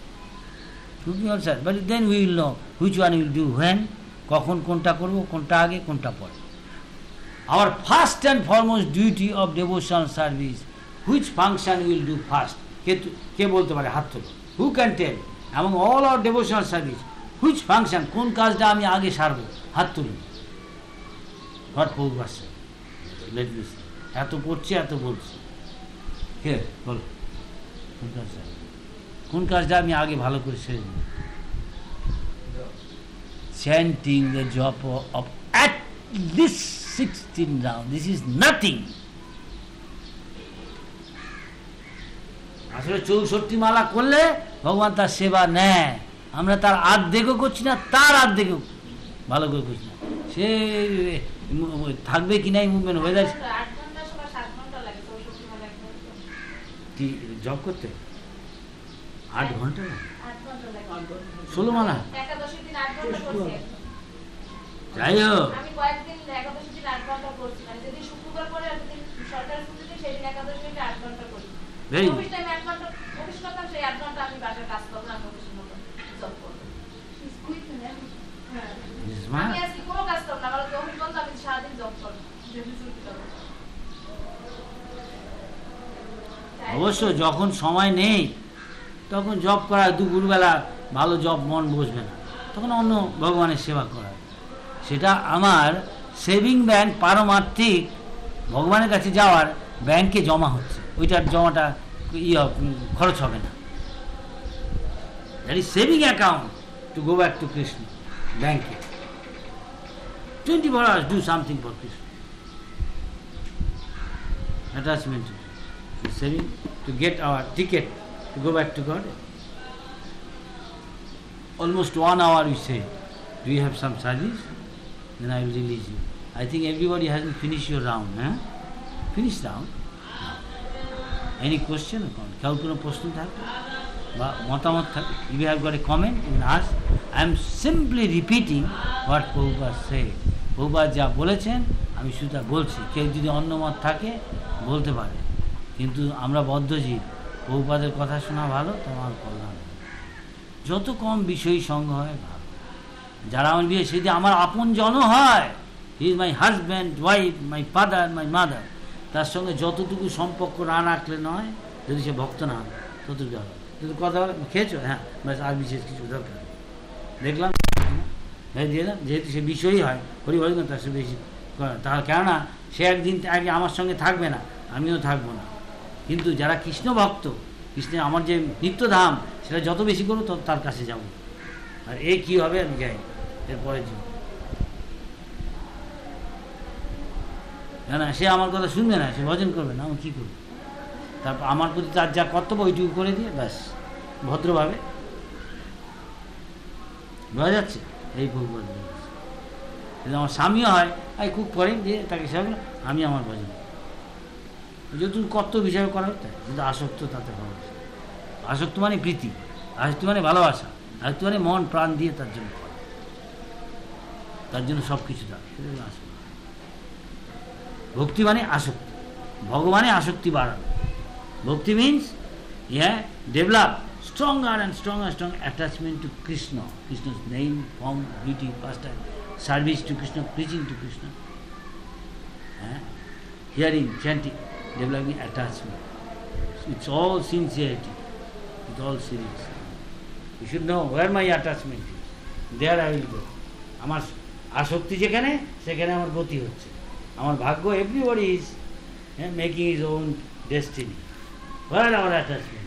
But then we will know which one we will do when, কখন কোনটা করব, কোনটা আগে, কোনটা পরে. Our first and foremost duty of devotional service, which function we will do first? কে বলতে পারে? হাত তোলো. Who can tell? Among all our devotional service, which function, কোন কাজটা আমি আগে সারবো? হাত তুলুন। God Prabhupada said. Let me see. এত পড়ছি, এত বলছি। কে বলো? কোন কাজটা? কোন কাজটা আমি আগে ভালো করে সেরে নেব? Chanting the japa of at least sixteen rounds. This is nothing. আসলে চৌষট্টি মালা করলে ভগবান তার সেবা নেয়। আমরা তার আর্ধেকও করছি না, তার আর্ধেকও ভালো করে করছি না। সে থাকবে কি নাই মুভমেন্ট হয়ে যাচ্ছে। জব করতে আট ঘন্টা ষোলো মালা যাই হোক, অবশ্য যখন সময় নেই তখন জব করা, দুপুরবেলা ভালো জব মন বসবে না, তখন অন্য ভগবানের সেবা করা। সেটা আমার সেভিং ব্যাংক পারমার্থিক ভগবানের কাছে যাওয়ার ব্যাংকে জমা হচ্ছে, ওইটার জমাটা ইয়ে খরচ হবে না। That is saving account to go back to Krishna ব্যাংকে। Twenty four hours do something for Krishna. Attachment saving to get our ticket to go back to God. Almost one hour we say, do you have some service? Then I will release you. I think everybody hasn't finished your round. Huh? Finished round? Any question or comment? কারোর কোনো প্রশ্ন থাকবে বা মতামত থাকবে? If you have got a comment, you can ask. I am simply repeating what Prabhupada said. Prabhupada যা বলেছেন আমি শুধু তা বলছি। কেউ যদি অন্য মত থাকে বলতে পারে, কিন্তু আমরা বদ্ধজীব, প্রভুপাদের কথা শোনা ভালো, তোমার কল্যাণ। যত কম বিষয়ী সঙ্গ হয় ভালো। যারা আমার বিয়ে, সে যে আমার আপন জন হয়, he is my husband, wife, my father, my mother, তার সঙ্গে যতটুকু সম্পর্ক না রাখলে নয়, যদি সে ভক্ত না হয় ততটুকু হবে। যদি কথা খেয়েছো, হ্যাঁ ব্যাস, আর বিশেষ কিছু দরকার দেখলাম দিয়ে দিলাম। যেহেতু সে বিষয়ই হয়, হরিহরি না, তার সে বেশি তার, কেননা সে একদিন আগে আমার সঙ্গে থাকবে না, আমিও থাকবো না। কিন্তু যারা কৃষ্ণ ভক্ত, কৃষ্ণের আমার যে নিত্যধাম, সেটা যত বেশি করবো তত তার কাছে যাব। আর এ কী হবে আমি যাই এরপরে জীবন, না সে আমার কথা শুনবে না, সে ভজন করবে না, আমি কী করবো? তারপর আমার প্রতি তার যা কর্তব্য ওইটুকু করে দিয়ে ব্যাস ভদ্রভাবে বোঝা যাচ্ছে। এই পরিবার যদি আমার স্বামীও হয়, আমি খুব করেন যে তাকে সেবা, আমি আমার ভজন যতটুকু কর্তব্য হিসাবে করা হতো, কিন্তু আসক্ত তাতে হবে। আসক্ত মানে প্রীতি, আসক্তি মানে ভালোবাসা, আসক্তি মানে মন প্রাণ দিয়ে তার জন্য করা, তার জন্য সব কিছু দেওয়া, সেটা হলো আসক্তি। ভক্তি মানে আসক্তি, ভগবানে আসক্তি বাড়ানো। Bhakti means, yeah, develop stronger and stronger, strong attachment to Krishna, Krishna's name, form, beauty, pastime, service to Krishna, preaching to Krishna, yeah? Hearing, chanting, developing attachment. It's all sincerity, it's all serious. You should know where my attachment is. There I will go. আমার আসক্তি যেখানে, সেখানে আমার গতি হচ্ছে, আমার ভাগ্য। Everybody is yeah, making his own destiny. Where our attachment?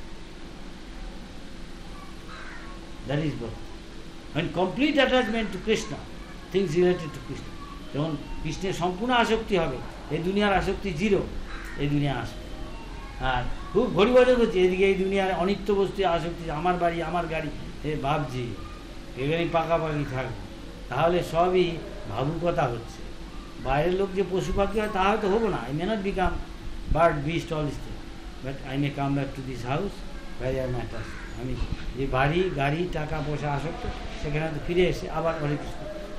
That is both. When complete attachment to Krishna, things related to Krishna. যখন কৃষ্ণের সম্পূর্ণ আসক্তি হবে, এই দুনিয়ার আসক্তি জিরো, এই দুনিয়া আসবে। আর খুব ঘড়ি বাজে করছে এদিকে এই দুনিয়ার অনিত্য বস্তু আসক্তি, আমার বাড়ি আমার গাড়ি, এ ভাবছি এখানেই পাকাপাকি থাকবে, তাহলে সবই ভাবুকতা হচ্ছে। বাইরের লোক যে পশু পাখি হয় তা হয়তো হবো না, I may not become bird, beast, all this thing. But I may come back to this house where I am attached. আমি যে বাড়ি গাড়ি টাকা পয়সা আসক্ত, সেখানে ফিরে এসে আবার হরে কৃষ্ণ।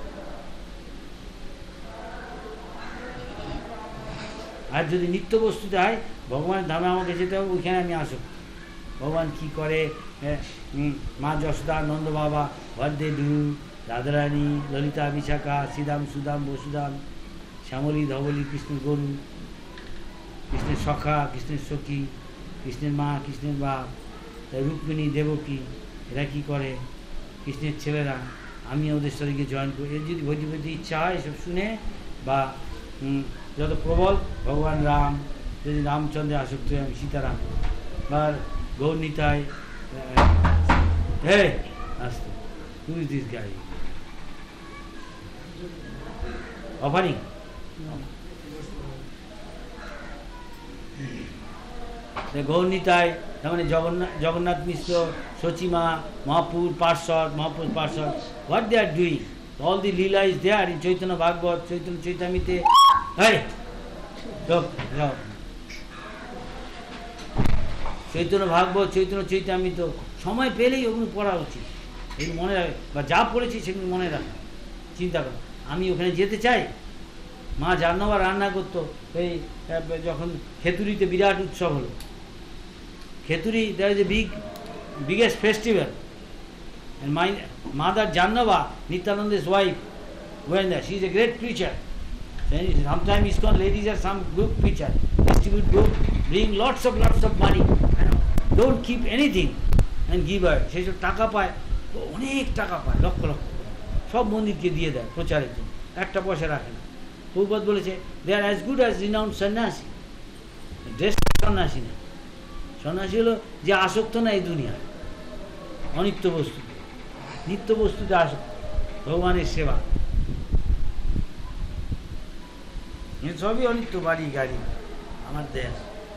আর যদি নিত্য বস্তুতে হয়, ভগবানের ধামে আমাকে যেতে হবে, ওইখানে আমি আসক্ত। ভগবান কী করে, মা যশোদা, নন্দ বাবা, what they do, Radharani, Lalita, Vishakha, Shridam, Sudam, Vasudam, Shyamali, Dhavali, কৃষ্ণের গরু, কৃষ্ণের সখা, কৃষ্ণের সখী, কৃষ্ণের মা, কৃষ্ণের বাপ, রুক্মিণী, দেবকী, এরা কী করে, কৃষ্ণের ছেলেরা, আমি ওদের সাথে গিয়ে জয়েন করি। এর যদি ভজি ভজি ইচ্ছা হয় এসব শুনে, বা যত প্রবল ভগবান রাম, যদি রামচন্দ্রে আসক্ত হয় আমি সীতারাম, বা গৌরনীতায়, হে আসতে who is this guy offering. গৌরনীতায় তার মানে জগন্নাথ জগন্নাথ মিশ্র, সচিমা, মহাপুর পার্ষদ, মহাপুর পার্ষদ, what they are doing, all the lila is there in Chaitanya Bhagavat, Chaitanya চৈতামিতে। হ্যাঁ, চৈতন্য ভাগবত, চৈতন্য চৈতামিত সময় পেলেই ওগুলো পড়া উচিত, এগুলো মনে রাখে, বা যা পড়েছি সেগুলো মনে রাখা, চিন্তা করো। আমি ওখানে যেতে চাই। মা জাহ্নবী রান্না করতো, এই যখন খেতুরিতে বিরাট উৎসব হলো, Kheturi there is a big biggest festival, and my mother Jannava, Nityananda's wife, went there. She is a great preacher. Sometimes ISKCON ladies are some good preacher, distribute book, bring lots of lots of money, and don't keep anything and give her. সেই সব টাকা পায়, অনেক টাকা পায়, লক্ষ লক্ষ, সব মন্দিরকে দিয়ে দেয় প্রচারের জন্য, একটা পয়সা রাখে না। প্রভুপাদ বলেছে they are as good as renowned sannyasi. Dress sannyasi না, সন্ন্যাসী হলো যে আসক্ত না এই দুনিয়া অনিত্য বস্তুতে, নিত্য বস্তুতে আসক্ত, ভগবানের সেবা, সবই অনিত্য, বাড়ি গাড়ি, আমার দেশ।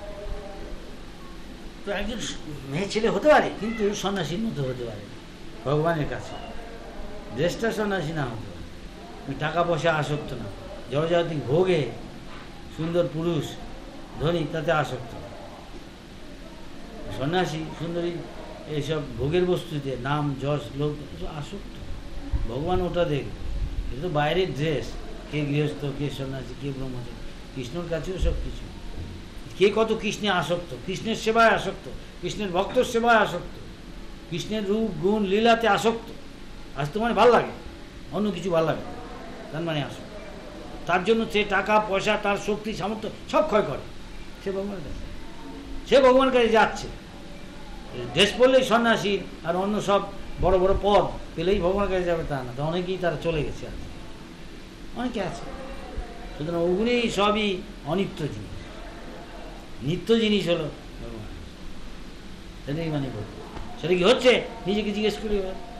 তো একজন মেয়ে ছেলে হতে পারে, কিন্তু সন্ন্যাসীর মতো হতে পারে ভগবানের কাছে, দেশটা সন্ন্যাসী না হতে পারে। টাকা পয়সা আসক্ত না, জড়জাগতিক ভোগে, সুন্দর পুরুষ, ধনী, তাতে আসক্ত। সন্ন্যাসী সুন্দরী এইসব ভোগের বস্তুতে, নাম যশ লোক, এসব আসক্ত। ভগবান ওটা দেখবে, এটা তো বাইরের ড্রেস, কে গৃহস্থ, কে সন্ন্যাসী, কে ব্রহ্মচারী, কৃষ্ণর কাছেও সব কিছু। কে কত কৃষ্ণে আসক্ত, কৃষ্ণের সেবায় আসক্ত, কৃষ্ণের ভক্তর সেবায় আসক্ত, কৃষ্ণের রূপ গুণ লীলাতে আসক্ত। আসক্ত মানে ভাল লাগে, অন্য কিছু ভাল লাগে, তার মানে আসক্ত। তার জন্য সে টাকা পয়সা, তার শক্তি সামর্থ্য সব ক্ষয় করে, সে ভগবানের কাছে, সে ভগবানের কাছে যাচ্ছে। ড্রেস পরলেই সন্ন্যাসী আর অন্য সব বড় বড় পদ পেলেই ভগবানের কাছে যাবে তা না, তো অনেকেই তারা চলে গেছে, আছে অনেকে আছে। সুতরাং ওগুলি সবই অনিত্য জিনিস, নিত্য জিনিস হলো ভগবান, সেটাই মানে বলবো। সেটা কি হচ্ছে নিজেকে জিজ্ঞেস করি,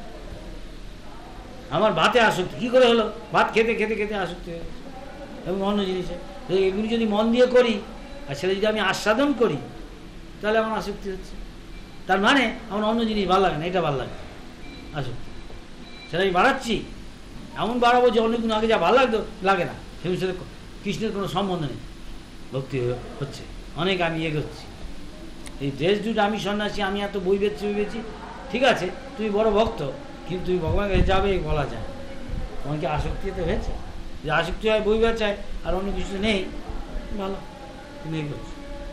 আমার ভাতে আসক্তি কী করে হলো? ভাত খেতে খেতে খেতে আসক্তি হয়ে গেছে, এবং অন্য জিনিসে। এগুলি যদি মন দিয়ে করি আর সেটা যদি আমি আস্বাদন করি, তাহলে আমার আসক্তি হচ্ছে। তার মানে আমার অন্য জিনিস ভালো লাগে না, এটা ভালো লাগে, আসক্তি। সেটা আমি বাড়াচ্ছি, এমন বাড়াবো যে অনেকগুলো আগে যা ভালো লাগতো লাগে না, সেগুলোর সাথে কৃষ্ণের কোনো সম্বন্ধ নেই, ভক্তি হচ্ছে অনেক, আমি এগোচ্ছি। এই দেশ দুটো আমি সন্ন্যাসী, আমি এত বই বেচছি বই বেচছি, ঠিক আছে তুমি বড় ভক্ত, কিন্তু তুমি ভগবানের কাছে যাবে বলা যায়। তোমার কি আসক্তি তো হয়েছে? যে আসক্তি হয় বই বাঁচায় আর অন্য কিছু নেই, ভালো তুমি এই করছো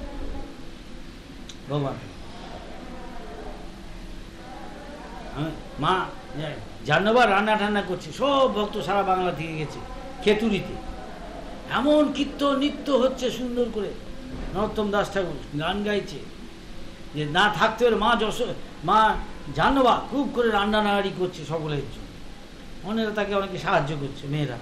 ভগবান। মা জান্নবার রান্না টান্না করছে, সব ভক্ত সারা বাংলা থেকে গেছে খেতুরিতে, এমন কীর্তন নৃত্য হচ্ছে সুন্দর করে, নরোত্তম দাস ঠাকুর গান গাইছে যে না থাকতে পারে মা যশ মা জানবা খুব করে রান্না নাড়ি করছে সকলের জন্য, অনেরা তাকে অনেকে সাহায্য করছে, মেয়েরা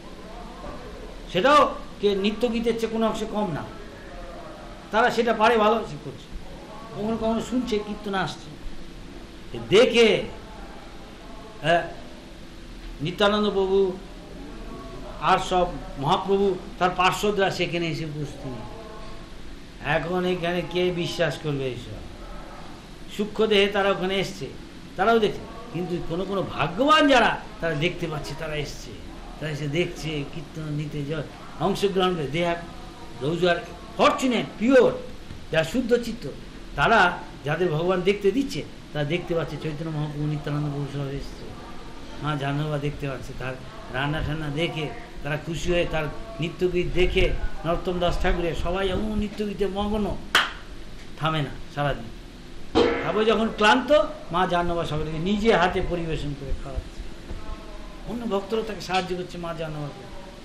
সেটাও কে নৃত্য গীতের চেয়ে কোনো অংশে কম না, তারা সেটা পারে ভালো করছে, কখনো কখনো শুনছে কীর্তন আসছে দেখে। হ্যাঁ, নিত্যানন্দ প্রভু আর সব মহাপ্রভু তার পার্শ্বদরা সেখানে এসে উপস্থিত। এখন এখানে কে বিশ্বাস করবে এইসব? সূক্ষ্ম দেহে তারা ওখানে এসছে, তারাও দেখছে, কিন্তু কোনো কোনো ভাগ্যবান যারা তারা দেখতে পাচ্ছে, তারা এসছে, তারা এসে দেখছে কীর্তন নিতে অংশগ্রহণ করে। They have those are fortunate pure, যারা শুদ্ধ চিত্ত, তারা যাদের ভগবান দেখতে দিচ্ছে তারা দেখতে পাচ্ছে চৈতন্য মহাপ্রভু নিত্যানন্দ প্রভু সব এসছে, মা জাহ্নবা দেখতে পাচ্ছে, তার রান্না টান্না দেখে তারা খুশি হয়ে, তার নৃত্যগীত দেখে, নরোত্তম দাস ঠাকুরের সবাই এমন নৃত্যগীতে মগ্ন, থামে না সারাদিন। তারপরে যখন ক্লান্ত, মা জাহ্নবা সবাইকে নিজে হাতে পরিবেশন করে খাওয়াচ্ছে, অন্য ভক্তরা তাকে সাহায্য করছে মা জাহ্নবাকে,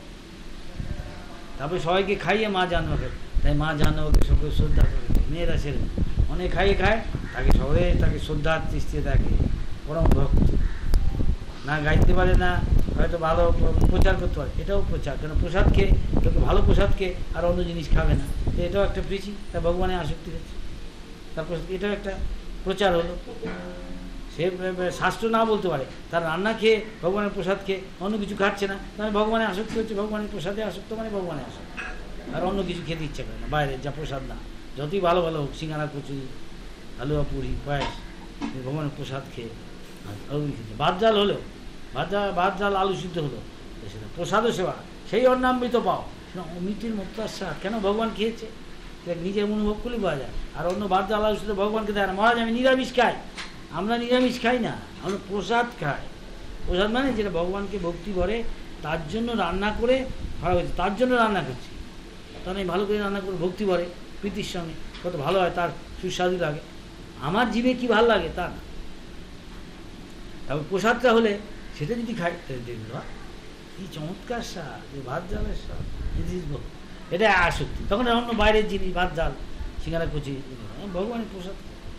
তারপরে সবাইকে খাইয়ে মা জাহ্নবাকে, তাই মা জাহ্নবাকে সকলে শ্রদ্ধা করে, মেয়েরা সেরকম অনেক খাইয়ে খায়, তাকে সবাই তাকে শ্রদ্ধার দৃষ্টিতে দেখে, পরম ভক্ত। না গাইতে পারে না, হয়তো ভালো প্রচার করতে পারে, এটাও প্রচার, কেন প্রসাদ খেয়ে লোকে ভালো প্রসাদ খেয়ে আর অন্য জিনিস খাবে না, তো এটাও একটা প্রিচিং, তার ভগবানের আসক্তি হচ্ছে, তারপর এটাও একটা প্রচার হলো। সে শাস্ত্র না বলতে পারে, তার রান্না খেয়ে ভগবানের প্রসাদ খেয়ে অন্য কিছু খাচ্ছে না, তাহলে ভগবানের আসক্তি হচ্ছে, ভগবানের প্রসাদে আসক্ত মানে ভগবানের আসক্ত, আর অন্য কিছু খেতে ইচ্ছে করে না, বাইরে যা প্রসাদ না যতই ভালো ভালো হোক, সিঙ্গারা কচুরি হালুয়া পুরি পায়েস, ভগবানের প্রসাদ খেয়ে ভাত জাল হলেও ভাত জাল ভাত জাল আলু সিদ্ধ হলো, সেটা প্রসাদও সেবা, সেই অন্নামৃত পাও, অমৃতির মুক্ত স্বাদ কেন ভগবান খেয়েছে, নিজে অনুভব করলে পাওয়া যায়। আর অন্য ভাত জাল আলু সিদ্ধ ভগবানকে দেয় না, মহারাজ আমি নিরামিষ খাই, আমরা নিরামিষ খাই না, আমরা প্রসাদ খাই। প্রসাদ মানে যেটা ভগবানকে ভক্তি করে তার জন্য রান্না করে ভালো হয়েছে, তার জন্য রান্না করছি, তাহলে ভালো করে রান্না করে ভক্তি করে প্রীতির সঙ্গে, কত ভালো হয়, তার সুস্বাদু লাগে, আমার জিভে কি ভালো লাগে তা না। তারপর প্রসাদটা হলে সেটা যদি খাই, দেখল কি চমৎকার স্বাদ, ভাত জালের স্বাদ, এটা আসক্তি। তখন অন্য বাইরের জিনিস ভাত জাল সিঙ্গারা কচি ভগবানের প্রসাদ,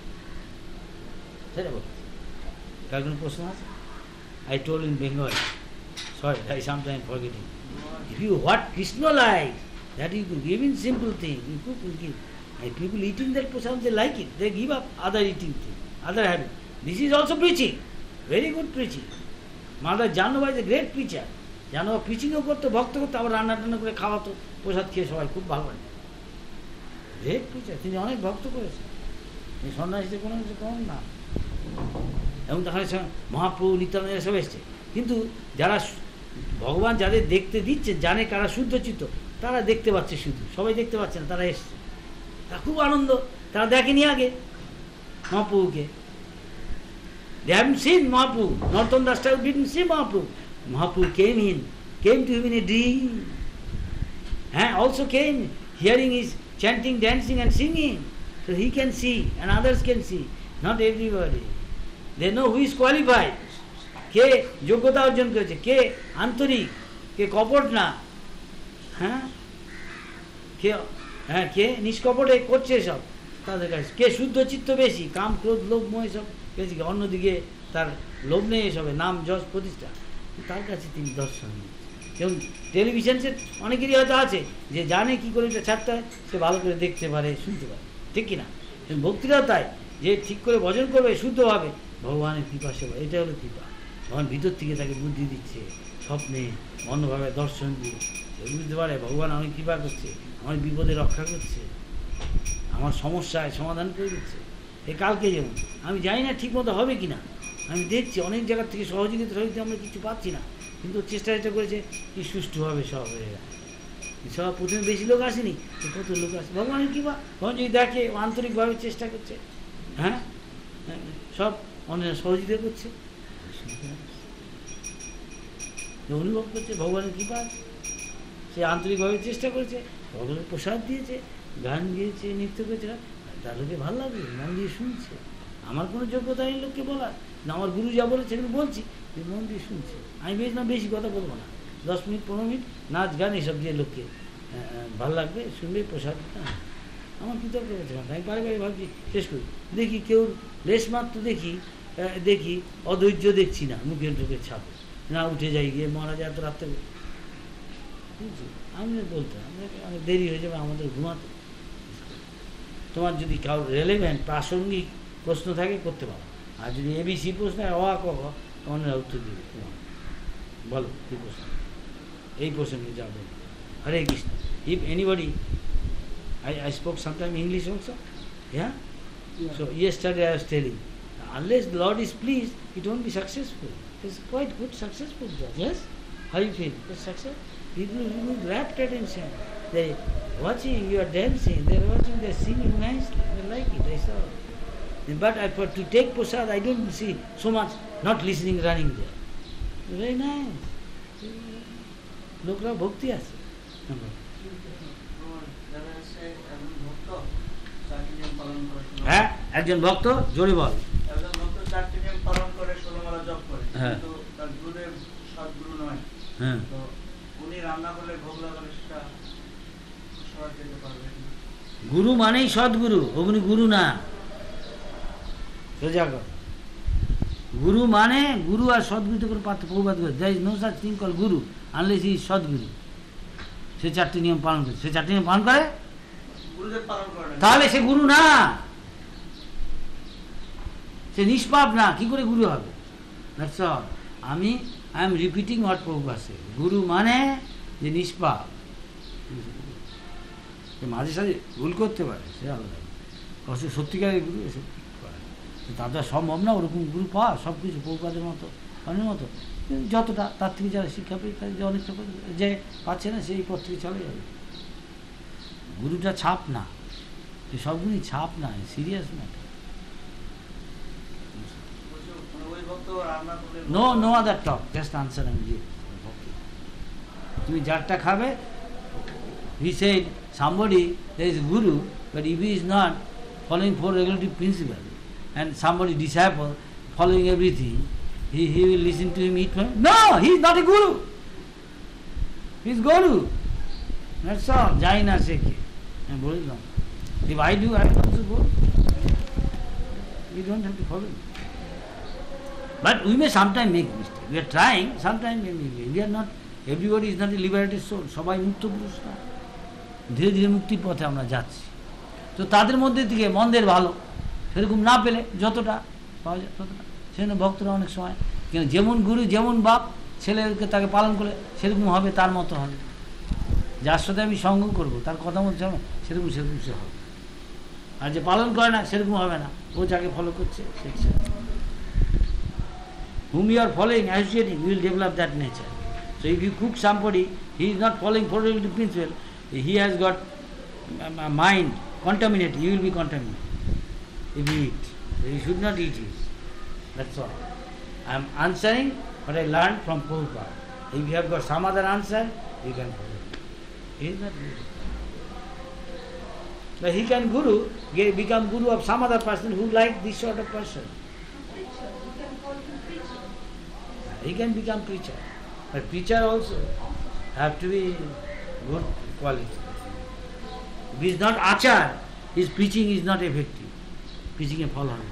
সেটা বলছি। কার কোনো প্রশ্ন আছে? I told in Bengal, sorry, I sometimes forgetting. If you what Krishna likes, that you could give in simple thing, you cook and give. And people eating that prasad, they like it, they give up other eating thing, other habit. This is also preaching, very good preaching. Mother Jahnava is a great preacher. Jahnava preachingও করতো, ভক্ত করতো, আবার রান্না টান্না করে খাওয়াতো, প্রসাদ খেয়ে সবাই খুব ভালো লাগে। গ্রেট প্রিচার, তিনি অনেক ভক্ত করেছেন, এই সন্ন্যাসীদের কোনো কিছু কম না। এবং তাহলে মহাপ্রভু নিত্যানন্দ সব এসছে, কিন্তু যারা ভগবান যাদের দেখতে দিচ্ছে, জানে কারা শুদ্ধ চিত্ত, তারা দেখতে পাচ্ছে, শুধু সবাই দেখতে পাচ্ছে না, তারা এসছে, তা খুব আনন্দ, তারা দেখেনি আগে মহাপ্রভুকে। They haven't seen Mahaprabhu. Norton Das Thakur didn't see Mahaprabhu. Mahaprabhu came in, came to him in a dream. And also came, hearing his chanting, dancing and singing. So he can see and others can see. Not everybody. They know who is qualified. কে যোগ্যতা অর্জন করেছে, কে আন্তরিক, কে কপট না, হ্যাঁ কে হ্যাঁ কে নিষ্কপটে করছে সব, তাদের কাছে কে শুদ্ধ চিত্ত বেশি, কাম ক্রোধ লোভ মোহ সব বেশি, অন্যদিকে তার লোভ নেই এসবে, নাম যশ প্রতিষ্ঠা, তার কাছে তিনি দর্শন নিচ্ছেন। যেমন টেলিভিশন সেট অনেকেরই হয়তো আছে, যে জানে কী করে এটা ছাড়তে হয়, সে ভালো করে দেখতে পারে, শুনতে পারে, ঠিক কিনা? ভক্তিটাও তাই, যে ঠিক করে ভজন করবে শুদ্ধভাবে, ভগবানের কৃপা সেবা, এটা হলো কৃপা। ভগবান ভিতর থেকে তাকে বুদ্ধি দিচ্ছে, স্বপ্নে অন্যভাবে দর্শন দিয়ে বুঝতে পারে ভগবান আমাকে কৃপা করছে, আমার বিপদে রক্ষা করছে, আমার সমস্যায় সমাধান করে দিচ্ছে। এ কালকে যেমন আমি জানি না ঠিক মতো হবে কি না, আমি দেখছি অনেক জায়গার থেকে সহযোগিতা সহযোগিতা আমরা কিছু পাচ্ছি না, কিন্তু চেষ্টা চেষ্টা করেছে কি সুষ্ঠুভাবে সব হয়ে যায়। সব প্রথমে বেশি লোক আসেনি, কত লোক আসে, ভগবানের কৃপা। ভগবান যদি দেখে আন্তরিকভাবে চেষ্টা করছে, হ্যাঁ সব অন্যরা সহযোগিতা করছে, অনুভব করছে ভগবানের কৃপা আছে, সে আন্তরিকভাবে চেষ্টা করেছে, ভগবানের প্রসাদ দিয়েছে, গান গিয়েছে, নৃত্য করেছে, তার লোকে ভালো লাগবে, মন দিয়ে শুনছে। আমার কোনো যোগ্যতা নেই লোককে বলার, না আমার গুরু যা বলে সেগুলো বলছি, মন দিয়ে শুনছে। আমি বেশ না বেশি কথা বলবো না, দশ মিনিট পনেরো মিনিট নাচ গান এসব দিয়ে লোককে ভালো লাগবে, শুনবে, প্রসাদ। আমার কৃতজ্ঞ হচ্ছে না, আমি বারে বারে ভাবছি শেষ করি। দেখি কেউ লেশ মাত্র দেখি দেখি অধৈর্য দেখছি না, মুখের ঢুকে ছাপ না উঠে যাই গিয়ে মহারাজ এত রাত্রে, বুঝছি আমি বলতে অনেক দেরি হয়ে যাবে আমাদের ঘুমাতে। তোমার যদি কারো রেলেভেন্ট প্রাসঙ্গিক প্রশ্ন থাকে করতে পারো, আর যদি এবিসি প্রশ্ন অ আ ক খ অন্যরা উত্তর দিবে। বলো কী প্রশ্ন, এই প্রসঙ্গে যা বলো। Hare Krishna. If anybody, I, I spoke sometime English also, yeah? yeah? So yesterday I was telling, unless the Lord is pleased, it won't be successful. It's quite good, successful job, yes? How you feel? It's success? People with rapt attention, they're watching, you are dancing, they're watching, they're singing nicely, they like it, I saw. But I, for to take prasad, I don't see so much not listening, running there. Very nice. Lokra bhakti আছে। হ্যাঁ, একজন ভক্ত জোরে বল, একজন ভক্ত চারটি নিয়ম পালন করে ষোলো মালা জপ করে, কিন্তু তার গুরুদেব সদ্গুরু নয়। হ্যাঁ, তো উনি রান্না করলে ভোগ লাগালে সেটা সবাই খেতে পারবে। গুরু মানেই সদ্গুরু, অগ্নি গুরু না। সোজা কথা, গুরু মানে গুরু আর সদ্গুরু তো কোনো পার্থক্য প্রবাদ করে, there is no such thing call guru unless he is sadguru. সে চারটি নিয়ম পালন করে, সে চারটি নিয়ম পালন করে তাহলে সে গুরু না, সে নিষ্পাপ না, কি করে গুরু হবে? আমি I am repeating what Prabhupada say, গুরু মানে যে নিষ্পাপ। মাঝে সাঝে ভুল করতে পারে, সে আলাদা, অবশ্যই সত্যিকারের গুরু এসে করে, তাদের সম্ভব না ওরকম গুরু পাওয়া, সব কিছু প্রভুপাদের মতো অনেক মতো, যতটা তার থেকে যারা শিক্ষা পেয়ে যে অনেকটা যে পাচ্ছে না সেই পথ থেকে চলে যাবে। গুরুটা ছাপ না, সবগুলি ছাপ না, serious matter. No no other talk, just answer আমি দিয়ে তুমি যারটা খাবে। He said somebody there is guru, but if he is not following four regulative principles and somebody disciple following everything, he, he will listen to him eat from him. No, he is not a guru, he is guru, that's all. Jai na seke, আমি বললাম, if I do, I will also go. We don't have to follow him. But we may sometimes make mistake. We are trying, sometimes we may. We are not, everybody is not a liberated soul. সবাই মুক্ত পুরুষ না, ধীরে ধীরে মুক্তির পথে আমরা যাচ্ছি। তো তাদের মধ্যে থেকে মন্দের ভালো সেরকম না পেলে যতটা পাওয়া যায় ততটা, সেজন্য ভক্তরা অনেক সময় কেন যেমন গুরু যেমন বাপ, ছেলেকে তাকে পালন করলে সেরকম হবে, তার মতো হবে। যার সাথে আমি সঙ্গ করবো তার কথা মতো যাবো, সেরকম সেরকম সে হবে। আর যে পালন করে না সেরকম হবে না, ও যাকে ফলো করছে সে whom you are following, associating, you will develop that nature. So if you cook somebody, he is not following four regulative principles, he has got a mind contaminated, you will be contaminated if you eat. So you should not eat it. That's all. I am answering what I learned from Prabhupada. If you have got some other answer, you can follow. He is not guru. But he can guru, become guru of some other person who like this sort of person. He can become preacher. But preacher also have to be good quality. If he is not achar, his preaching is not effective. Preaching a follower.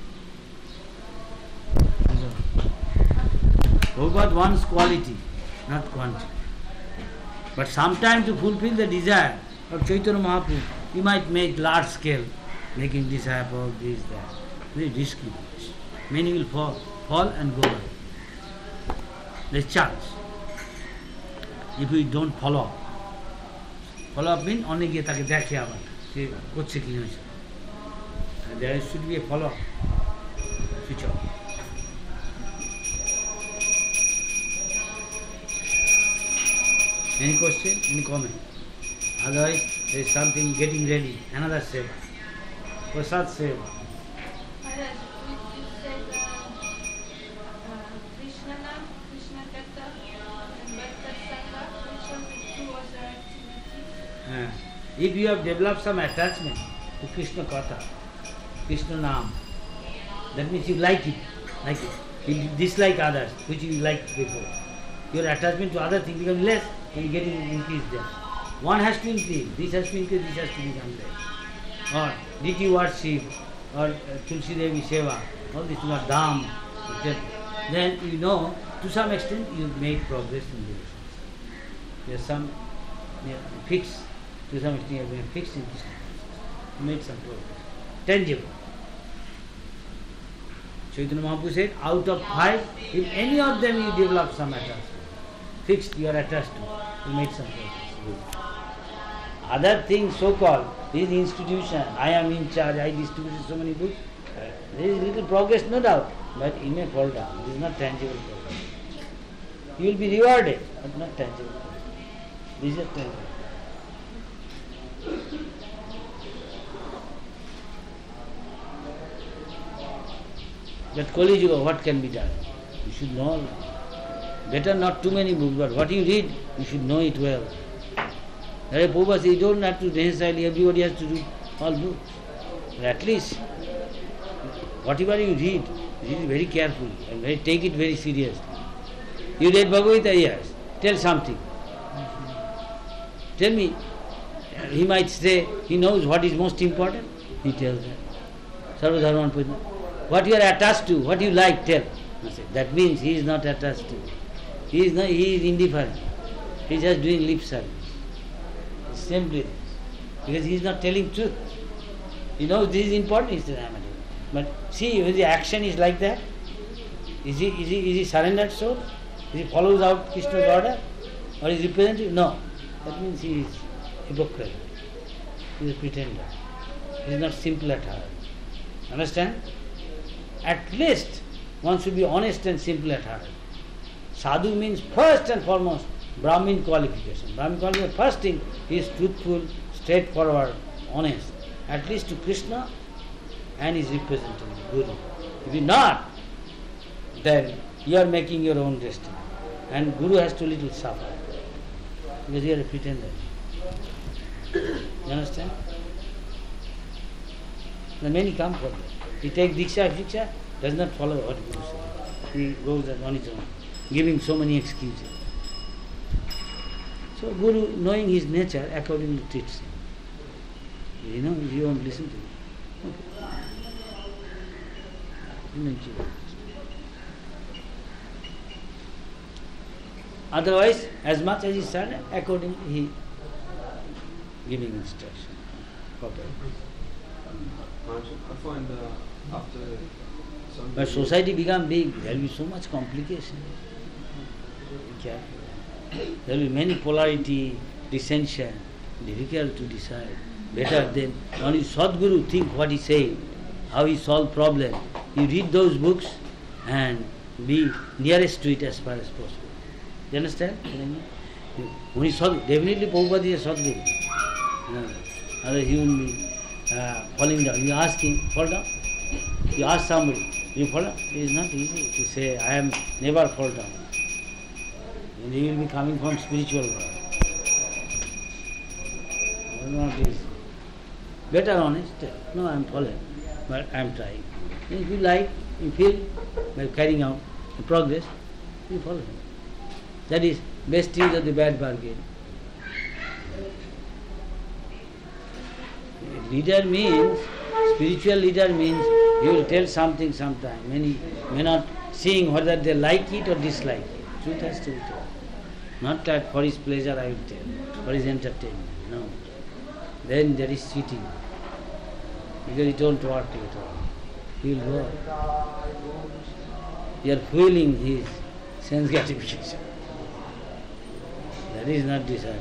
Prabhupada wants quality, not quantity. But sometimes to fulfill the desire of Chaitanya Mahaprabhu, he might make large scale, making disciples, this, that. Very risky. Many will fall, fall and go away. There's chance. If we don't follow up. Follow up means অনেক গিয়ে তাকে দেখে আবার সে করছে কি হয়েছে। There should be a follow up. Switch off. Any question? Any comment? Otherwise, there is something getting ready. Another seva. Prasad seva. You said Uh, if you have developed some attachment to Krishna Katha, Krishna Nam, that means you like it, like it. You dislike others, which you liked before. Your attachment to other things becomes less when you get increased there. One has to increase, this has to increase, this has to become less. Or did you worship, or uh, Tulsi Devi Seva, all this is not Dham, et cetera. Then you know, to some extent, you made progress in the relationship. There are some yeah, fix, to some extent, you have been fixed in Krishna consciousness. You made some progress. Tangible. Chaitanya Mahaprabhu said, out of five, if any of them you develop some attachment, fixed you are attached to, you made some progress. Good. Other things, so-called, this institution, I am in charge, I distributed so many books, there is little progress, no doubt, but it may fall down. This is not tangible progress. You will be rewarded, but not tangible progress. This is tangible. But Kali Yuga, what can be done? You should know. Better not too many books, but what you read, you should know it well. There Prabhupada says, you don't have to necessarily, everybody has to do all books. But at least, whatever you read, read it very carefully and very, take it very seriously. You read Bhagavad Gita, yes. Tell something. Tell me. He might say, he knows what is most important. He tells that. Sarva Dharman Pujna. What you are attached to, what you like, tell. That means he is not attached to. He is not, he is indifferent. He is just doing lip service. Simply this. Because he is not telling truth. He knows this is important, he says, I am a devotee. But see, when the action is like that, is he, is he, is he surrendered soul? Is he follows out Krishna's order? Or is he representative? No. That means he is hypocrite. He is a pretender. He is not simple at heart. Understand? At least one should be honest and simple at heart. Sadhu means first and foremost Brahmin qualification. Brahmin qualification, first thing, he is truthful, straightforward, honest. At least to Krishna and his representative, Guru. If you not, then you are making your own destiny. And Guru has to little suffer. Because you are a pretender. You understand? Then many come for that. He takes Diksha, Diksha, does not follow what Guru says. He goes on his own, giving so many excuses. So Guru, knowing his nature, accordingly treats him. You know, you won't listen to him. Okay. Otherwise, as much as he said, accordingly he giving instruction. Proper. I find uh, after some but society become big, there will be so much complication. There will be many polarity, dissension, difficult to decide. Better than only Sadguru think what he said, how he solved problem. You read those books and be nearest to it as far as possible. You understand? Only Sadguru, definitely Prabhupada is a Sadguru. No, other human being uh, falling down. You ask him, fall down. You ask somebody, you fall down. It is not easy to say, I am never fall down. And he will be coming from spiritual world. Not easy. Better honest, no, I am fallen, but I am trying. And if you like, you feel, by carrying out the progress, you follow him. That is best use of the bad bargain. Leader means, spiritual leader means, he will tell something sometime. Many may not seeing whether they like it or dislike it. Truth has to be told. Not that for his pleasure I will tell, for his entertainment. No. Then there is cheating. Because it don't work at all. He will go. You are fueling his sense gratification. That is not desired.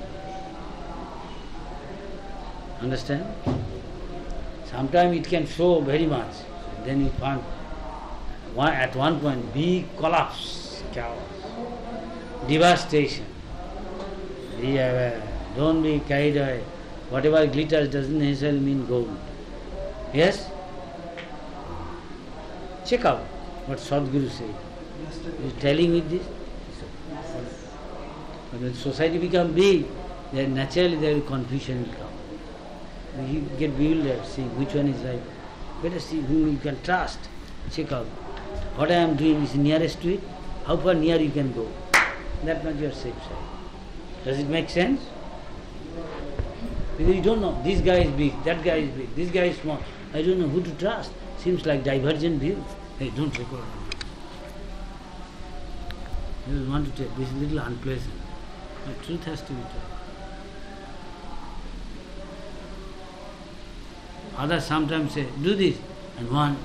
Understand? Sometimes it can show very much. Then you find one, at one point big collapse, chaos, devastation. Be aware. Don't be carried away. Whatever glitters doesn't necessarily mean gold. Yes? Check out what Sadguru said. He is telling with this. But when society become big, then naturally there will confusion will come. You get bewildered, see which one is right. Better see whom you can trust. Check out. What I am doing is nearest to it. How far near you can go. That much you are safe side. Does it make sense? Because you don't know. This guy is big, that guy is big, this guy is small. I don't know who to trust. Seems like divergent view. Hey, don't record. I just want to tell. This is a little unpleasant. But truth has to be told. Others sometimes say, do this, and one,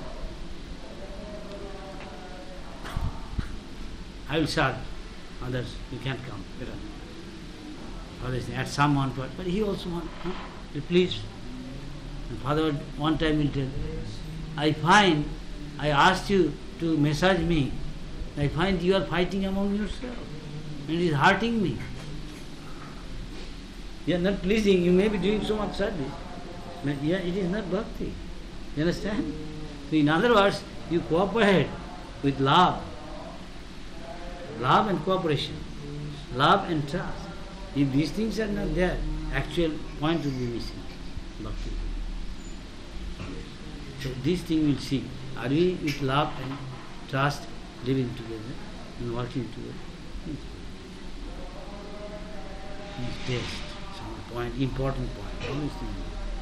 I will serve. Others, you can't come. Others at some one point, but he also wants, huh? Please. And Father one time will tell, I find, I asked you to message me, I find you are fighting among yourself, and it is hurting me. You are not pleasing, you may be doing so much service, but yeah, it is not bhakti. You understand? So in other words, you cooperate with love. Love and cooperation. Love and trust. If these things are not there, actual point will be missing. Bhakti. So this thing we'll see. Are we with love and trust living together and working together? This test. Some point, important point. Always think.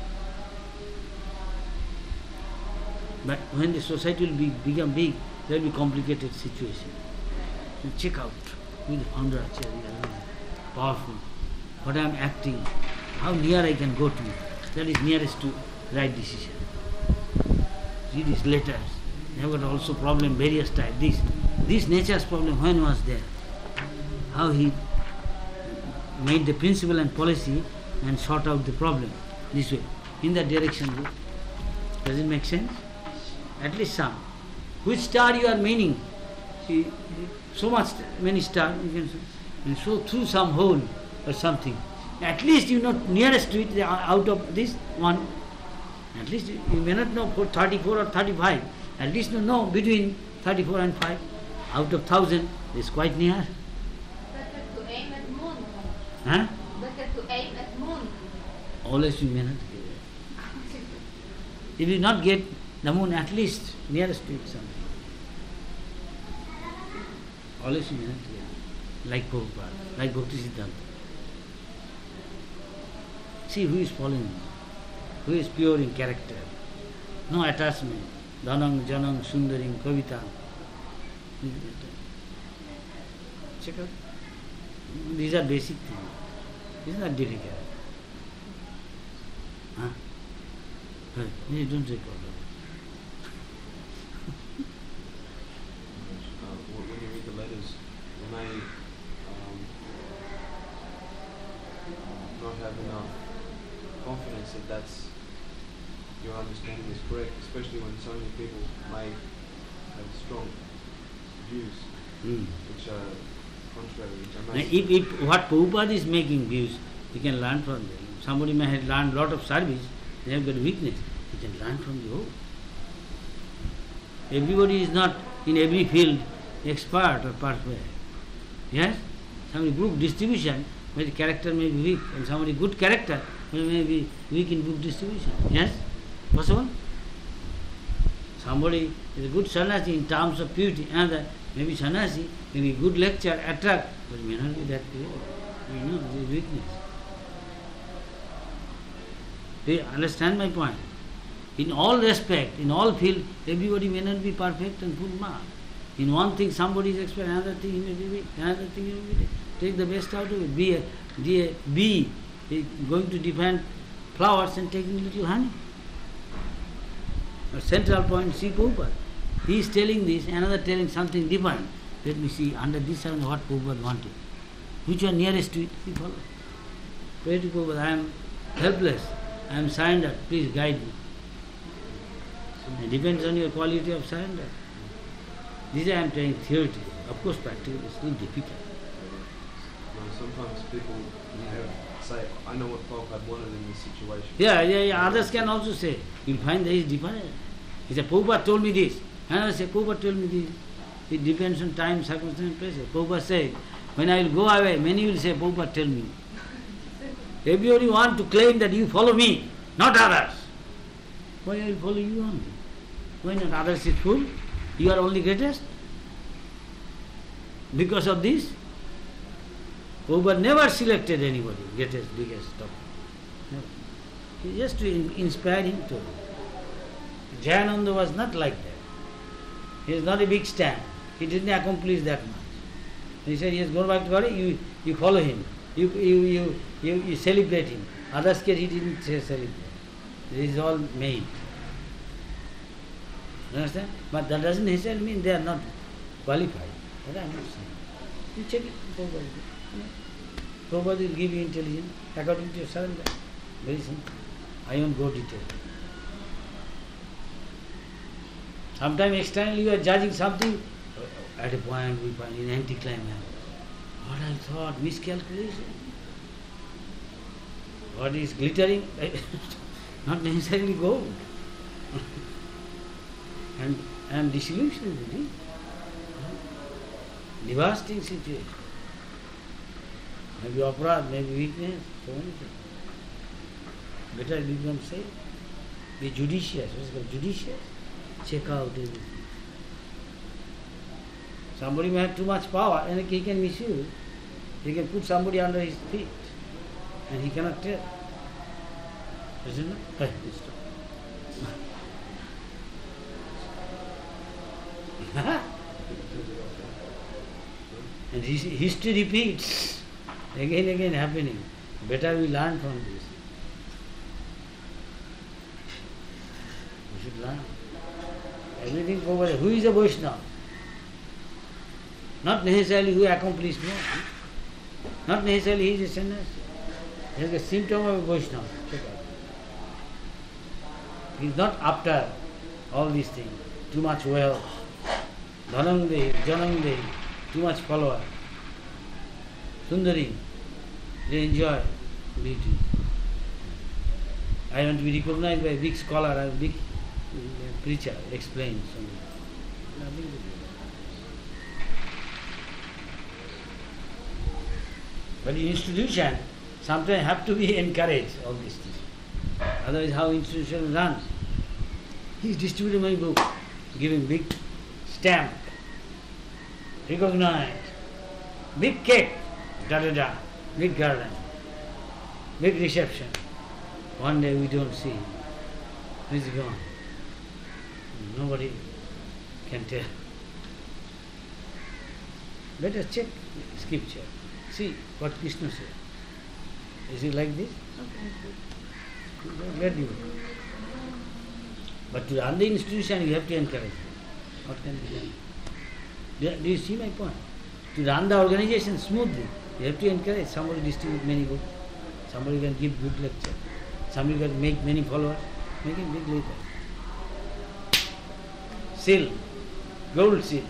But when the society will be, become big, there will be complicated situation. So check out with the founder Acharya, powerful, what I am acting, how near I can go to it. That is nearest to right decision. See these letters, they have got also problem various types. This, this nature's problem when was there? How he made the principle and policy and sort out the problem this way. In that direction go. Does it make sense? At least some. Which star you are meaning? See, so much, many stars, you can and so through some hole or something. At least you know nearest to it, out of this one. At least you may not know for thirty-four or thirty-five. At least you know between thirty-four and five. Out of thousand, it's quite near. Better to aim at moon. Huh? Better to aim at moon. Always you may not get it. If you not get the moon, at least nearest to it something. Always you may not get it. Like Prabhupada, like Bhakti Siddhanta. See who is following him, who is pure in character. No attachment. Dhanang, Janang, Sundaring, Kavita. Check out. These are basic things. It's not difficult. Huh? You don't record it. Uh, when you read the letters, you may um, not have enough confidence that that's your understanding is correct, especially when so many people may have strong views Mm. which are contrary. Now, if, if what Prabhupada is making views, you can learn from them. Somebody may have learned a lot of service, they have got weakness. You can learn from the whole. Everybody is not in every field expert or perfect. Yes? Somebody book distribution, but the character may be weak, and somebody good character may be weak in book distribution. Yes? Possible? Somebody is a good sannyasi in terms of purity, another maybe sannyasi, maybe good lecture, attract, but may not be that pure. You know, there is weakness. Do you understand my point? In all respect, in all field, everybody may not be perfect and full mark. In one thing somebody is expert, another thing he may be weak, another thing he may be weak. Take the best out of it. Be a, be a bee going to defend flowers and taking a little honey. A central point, see Prabhupada. He is telling this, another telling something different. Let me see, under this and what Prabhupada wanted. Which one nearest to it, he follows. Pray to Prabhupada, I am helpless, I am surrendered, please guide me. It depends on your quality of surrender. This I am telling theoretically. Of course, practically it's still difficult. You know, sometimes people have, say, I know what Prabhupada wanted in this situation. Yeah, yeah, yeah. Others can also say, you'll find there is different. He said, Prabhupada told me this. Another say, Prabhupada told me this. It depends on time, circumstance, pressure. Prabhupada said, When I will go away, many will say, Prabhupada, tell me. Everybody want to claim that you follow me, not others. Why I will follow you only? Why not others is full? You are only greatest? Because of this? Prabhupada never selected anybody, greatest, biggest, top. Never. He just to in, inspire him to. Jayananda was not like that. He is not a big stand. He didn't accomplish that much. He said, he has gone back to God, you, you follow him. You, you, you, you, you celebrate him. Others case he didn't say celebrate. This is all made. You understand? But that doesn't necessarily mean they are not qualified. That I am not saying. You check it. Prabhupada. Prabhupada will give you intelligence according to your surrender. Very simple. I won't go detail. Sometimes externally you are judging something, at a point we find in anticlimax. What I thought, miscalculation. What is glittering? Not necessarily gold. and and disillusion, really. Devastating situation. Maybe aparad, maybe weakness, so many things. Better become safe. Be judicious. What's called judicious? Check out everything. Somebody may have too much power and he can misuse. He can put somebody under his feet and he cannot tell. Isn't it? Hey, stop. And his, history repeats. Again and again happening. Better we learn from this. We should learn. Everything over there. Who is a Vaishnava? Not necessarily who accomplished more. Not necessarily he is a sannyasi. He is a symptom of a Vaishnava. Check out. He is not after all these things. Too much wealth. Dhanang dehi, janang dehi. Too much follower. Sundari. They enjoy beauty. I want to be recognized by a big scholar, a big preacher, explains something. Nothing to do. But in institution, sometimes have to be encouraged, all these things. Otherwise, how institution runs? He is distributing my book, giving big stamp, recognized, big cake, da da da, big garden, big reception. One day we don't see him. He's gone. Nobody can tell. Let us check scripture. See what Krishna said. Is it like this? Let you. But to run the institution, you have to encourage them. What can be done? Do, do you see my point? To run the organization smoothly, you have to encourage. Somebody distribute many books. Somebody can give good lecture. Somebody can make many followers. Make a big leader. Seal, gold seal,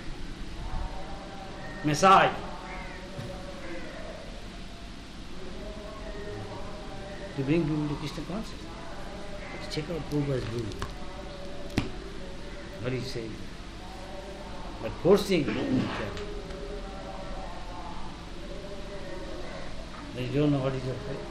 massage. To bring people to Krishna consciousness. Check out Prabhupada's rule. What is saying? But forcing, they don't know what is your faith.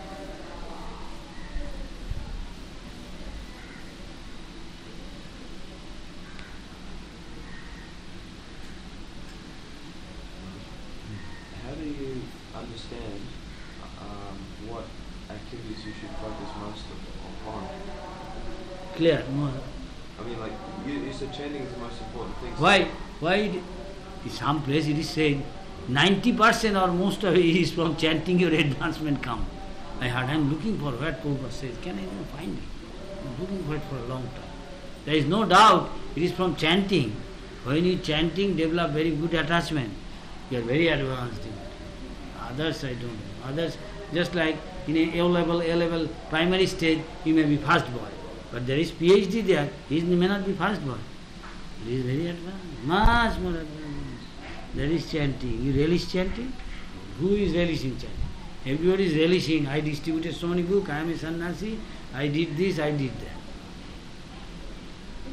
How do you understand um, what activities you should focus most upon? Clear? No. I mean, like, you, you said chanting is the most important thing. Why? Why? It, in some place it is said ninety percent or most of it is from chanting your advancement come. I heard, I am looking for what Prabhupada says. Can I even find it? I am looking for it for a long time. There is no doubt it is from chanting. When you chanting, develop very good attachment. You are very advanced in it. Others I don't know. Others, just like in a A-level, A-level primary stage, you may be first boy. But there is PhD there, he may not be first boy. He is very advanced, much more advanced. There is chanting. You relish chanting? Who is relishing chanting? Everybody is relishing. I distributed so many books, I am a sannyasi, I did this, I did that.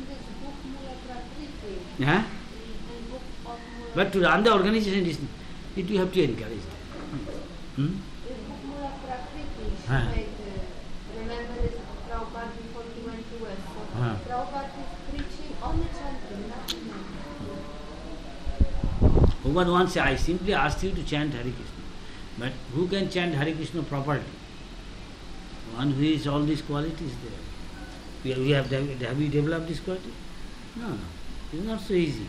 Huh? But to run the organization is It you have to encourage them. Hmm? This book Mula Prakriti, Huh. like, uh, remember this Prabhupada before he went to West. So Huh. Prabhupada is preaching only chanting, nothing else. Bhagavad once said, I simply asked you to chant Hare Krishna. But who can chant Hare Krishna properly? One who is all these qualities there. We, we have, have we developed this quality? No, no. It's not so easy.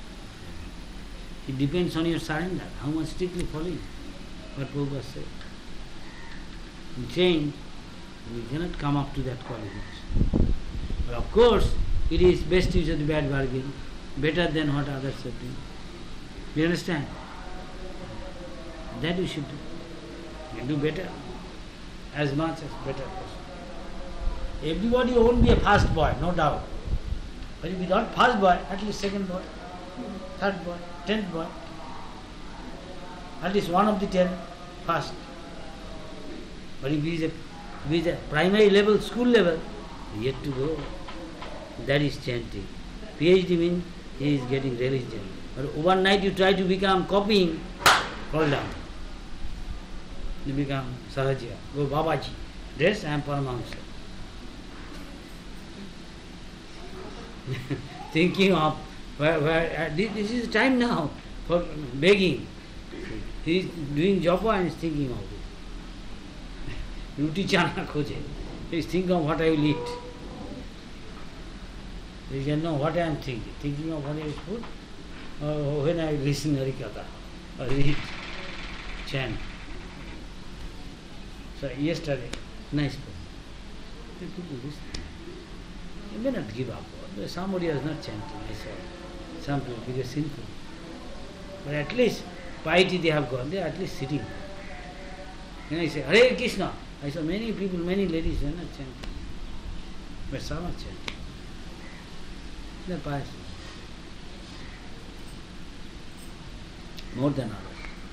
It depends on your surrender, how much strictly following what Prabhupada said. In change, we cannot come up to that qualification. But of course, it is best use of the bad bargain, better than what others are doing. You understand? That we should do. We do better, as much as better possible. Everybody won't be a first boy, no doubt. But if you not first boy, at least second boy, third boy, tenth boy. At least one of the ten first. But if he is a, if he is a primary level, school level, yet to go. That is chanting. PhD means he is getting religion. But overnight you try to become copying, fall down. You become Sahaja. Go Babaji. Yes, I am Paramahamsa. Thinking of where, where uh, this, this is the time now for begging. He is doing japa and is thinking of it. Ruti chana khoje. He is thinking of what I will eat. He can know what I am thinking. Thinking of what I will food, or when I listen Harikatha, or read, chant. So yesterday, nice book. People listen. You may not give up. Somebody was not chanting, I saw. Some people, because sinful. But at least, piety they have gone, they are at least sitting. Then I say, Hare Krishna. I saw many people, many ladies, they are not chanting. But some are chanting. They are pious. More than others.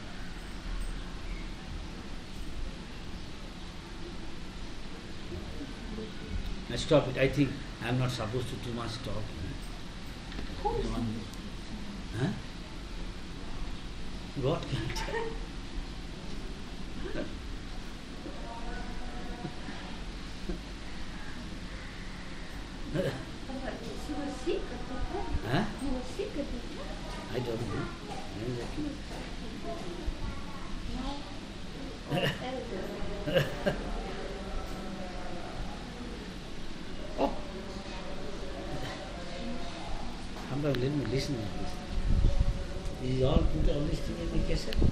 I stop it. I think I am not supposed to too much talk. Huh? God can tell. You were sick at that time? Huh? You were sick at that time? I don't know. Elder. Oh! Somebody let me listen to this. This is all put all this thing in the cassette.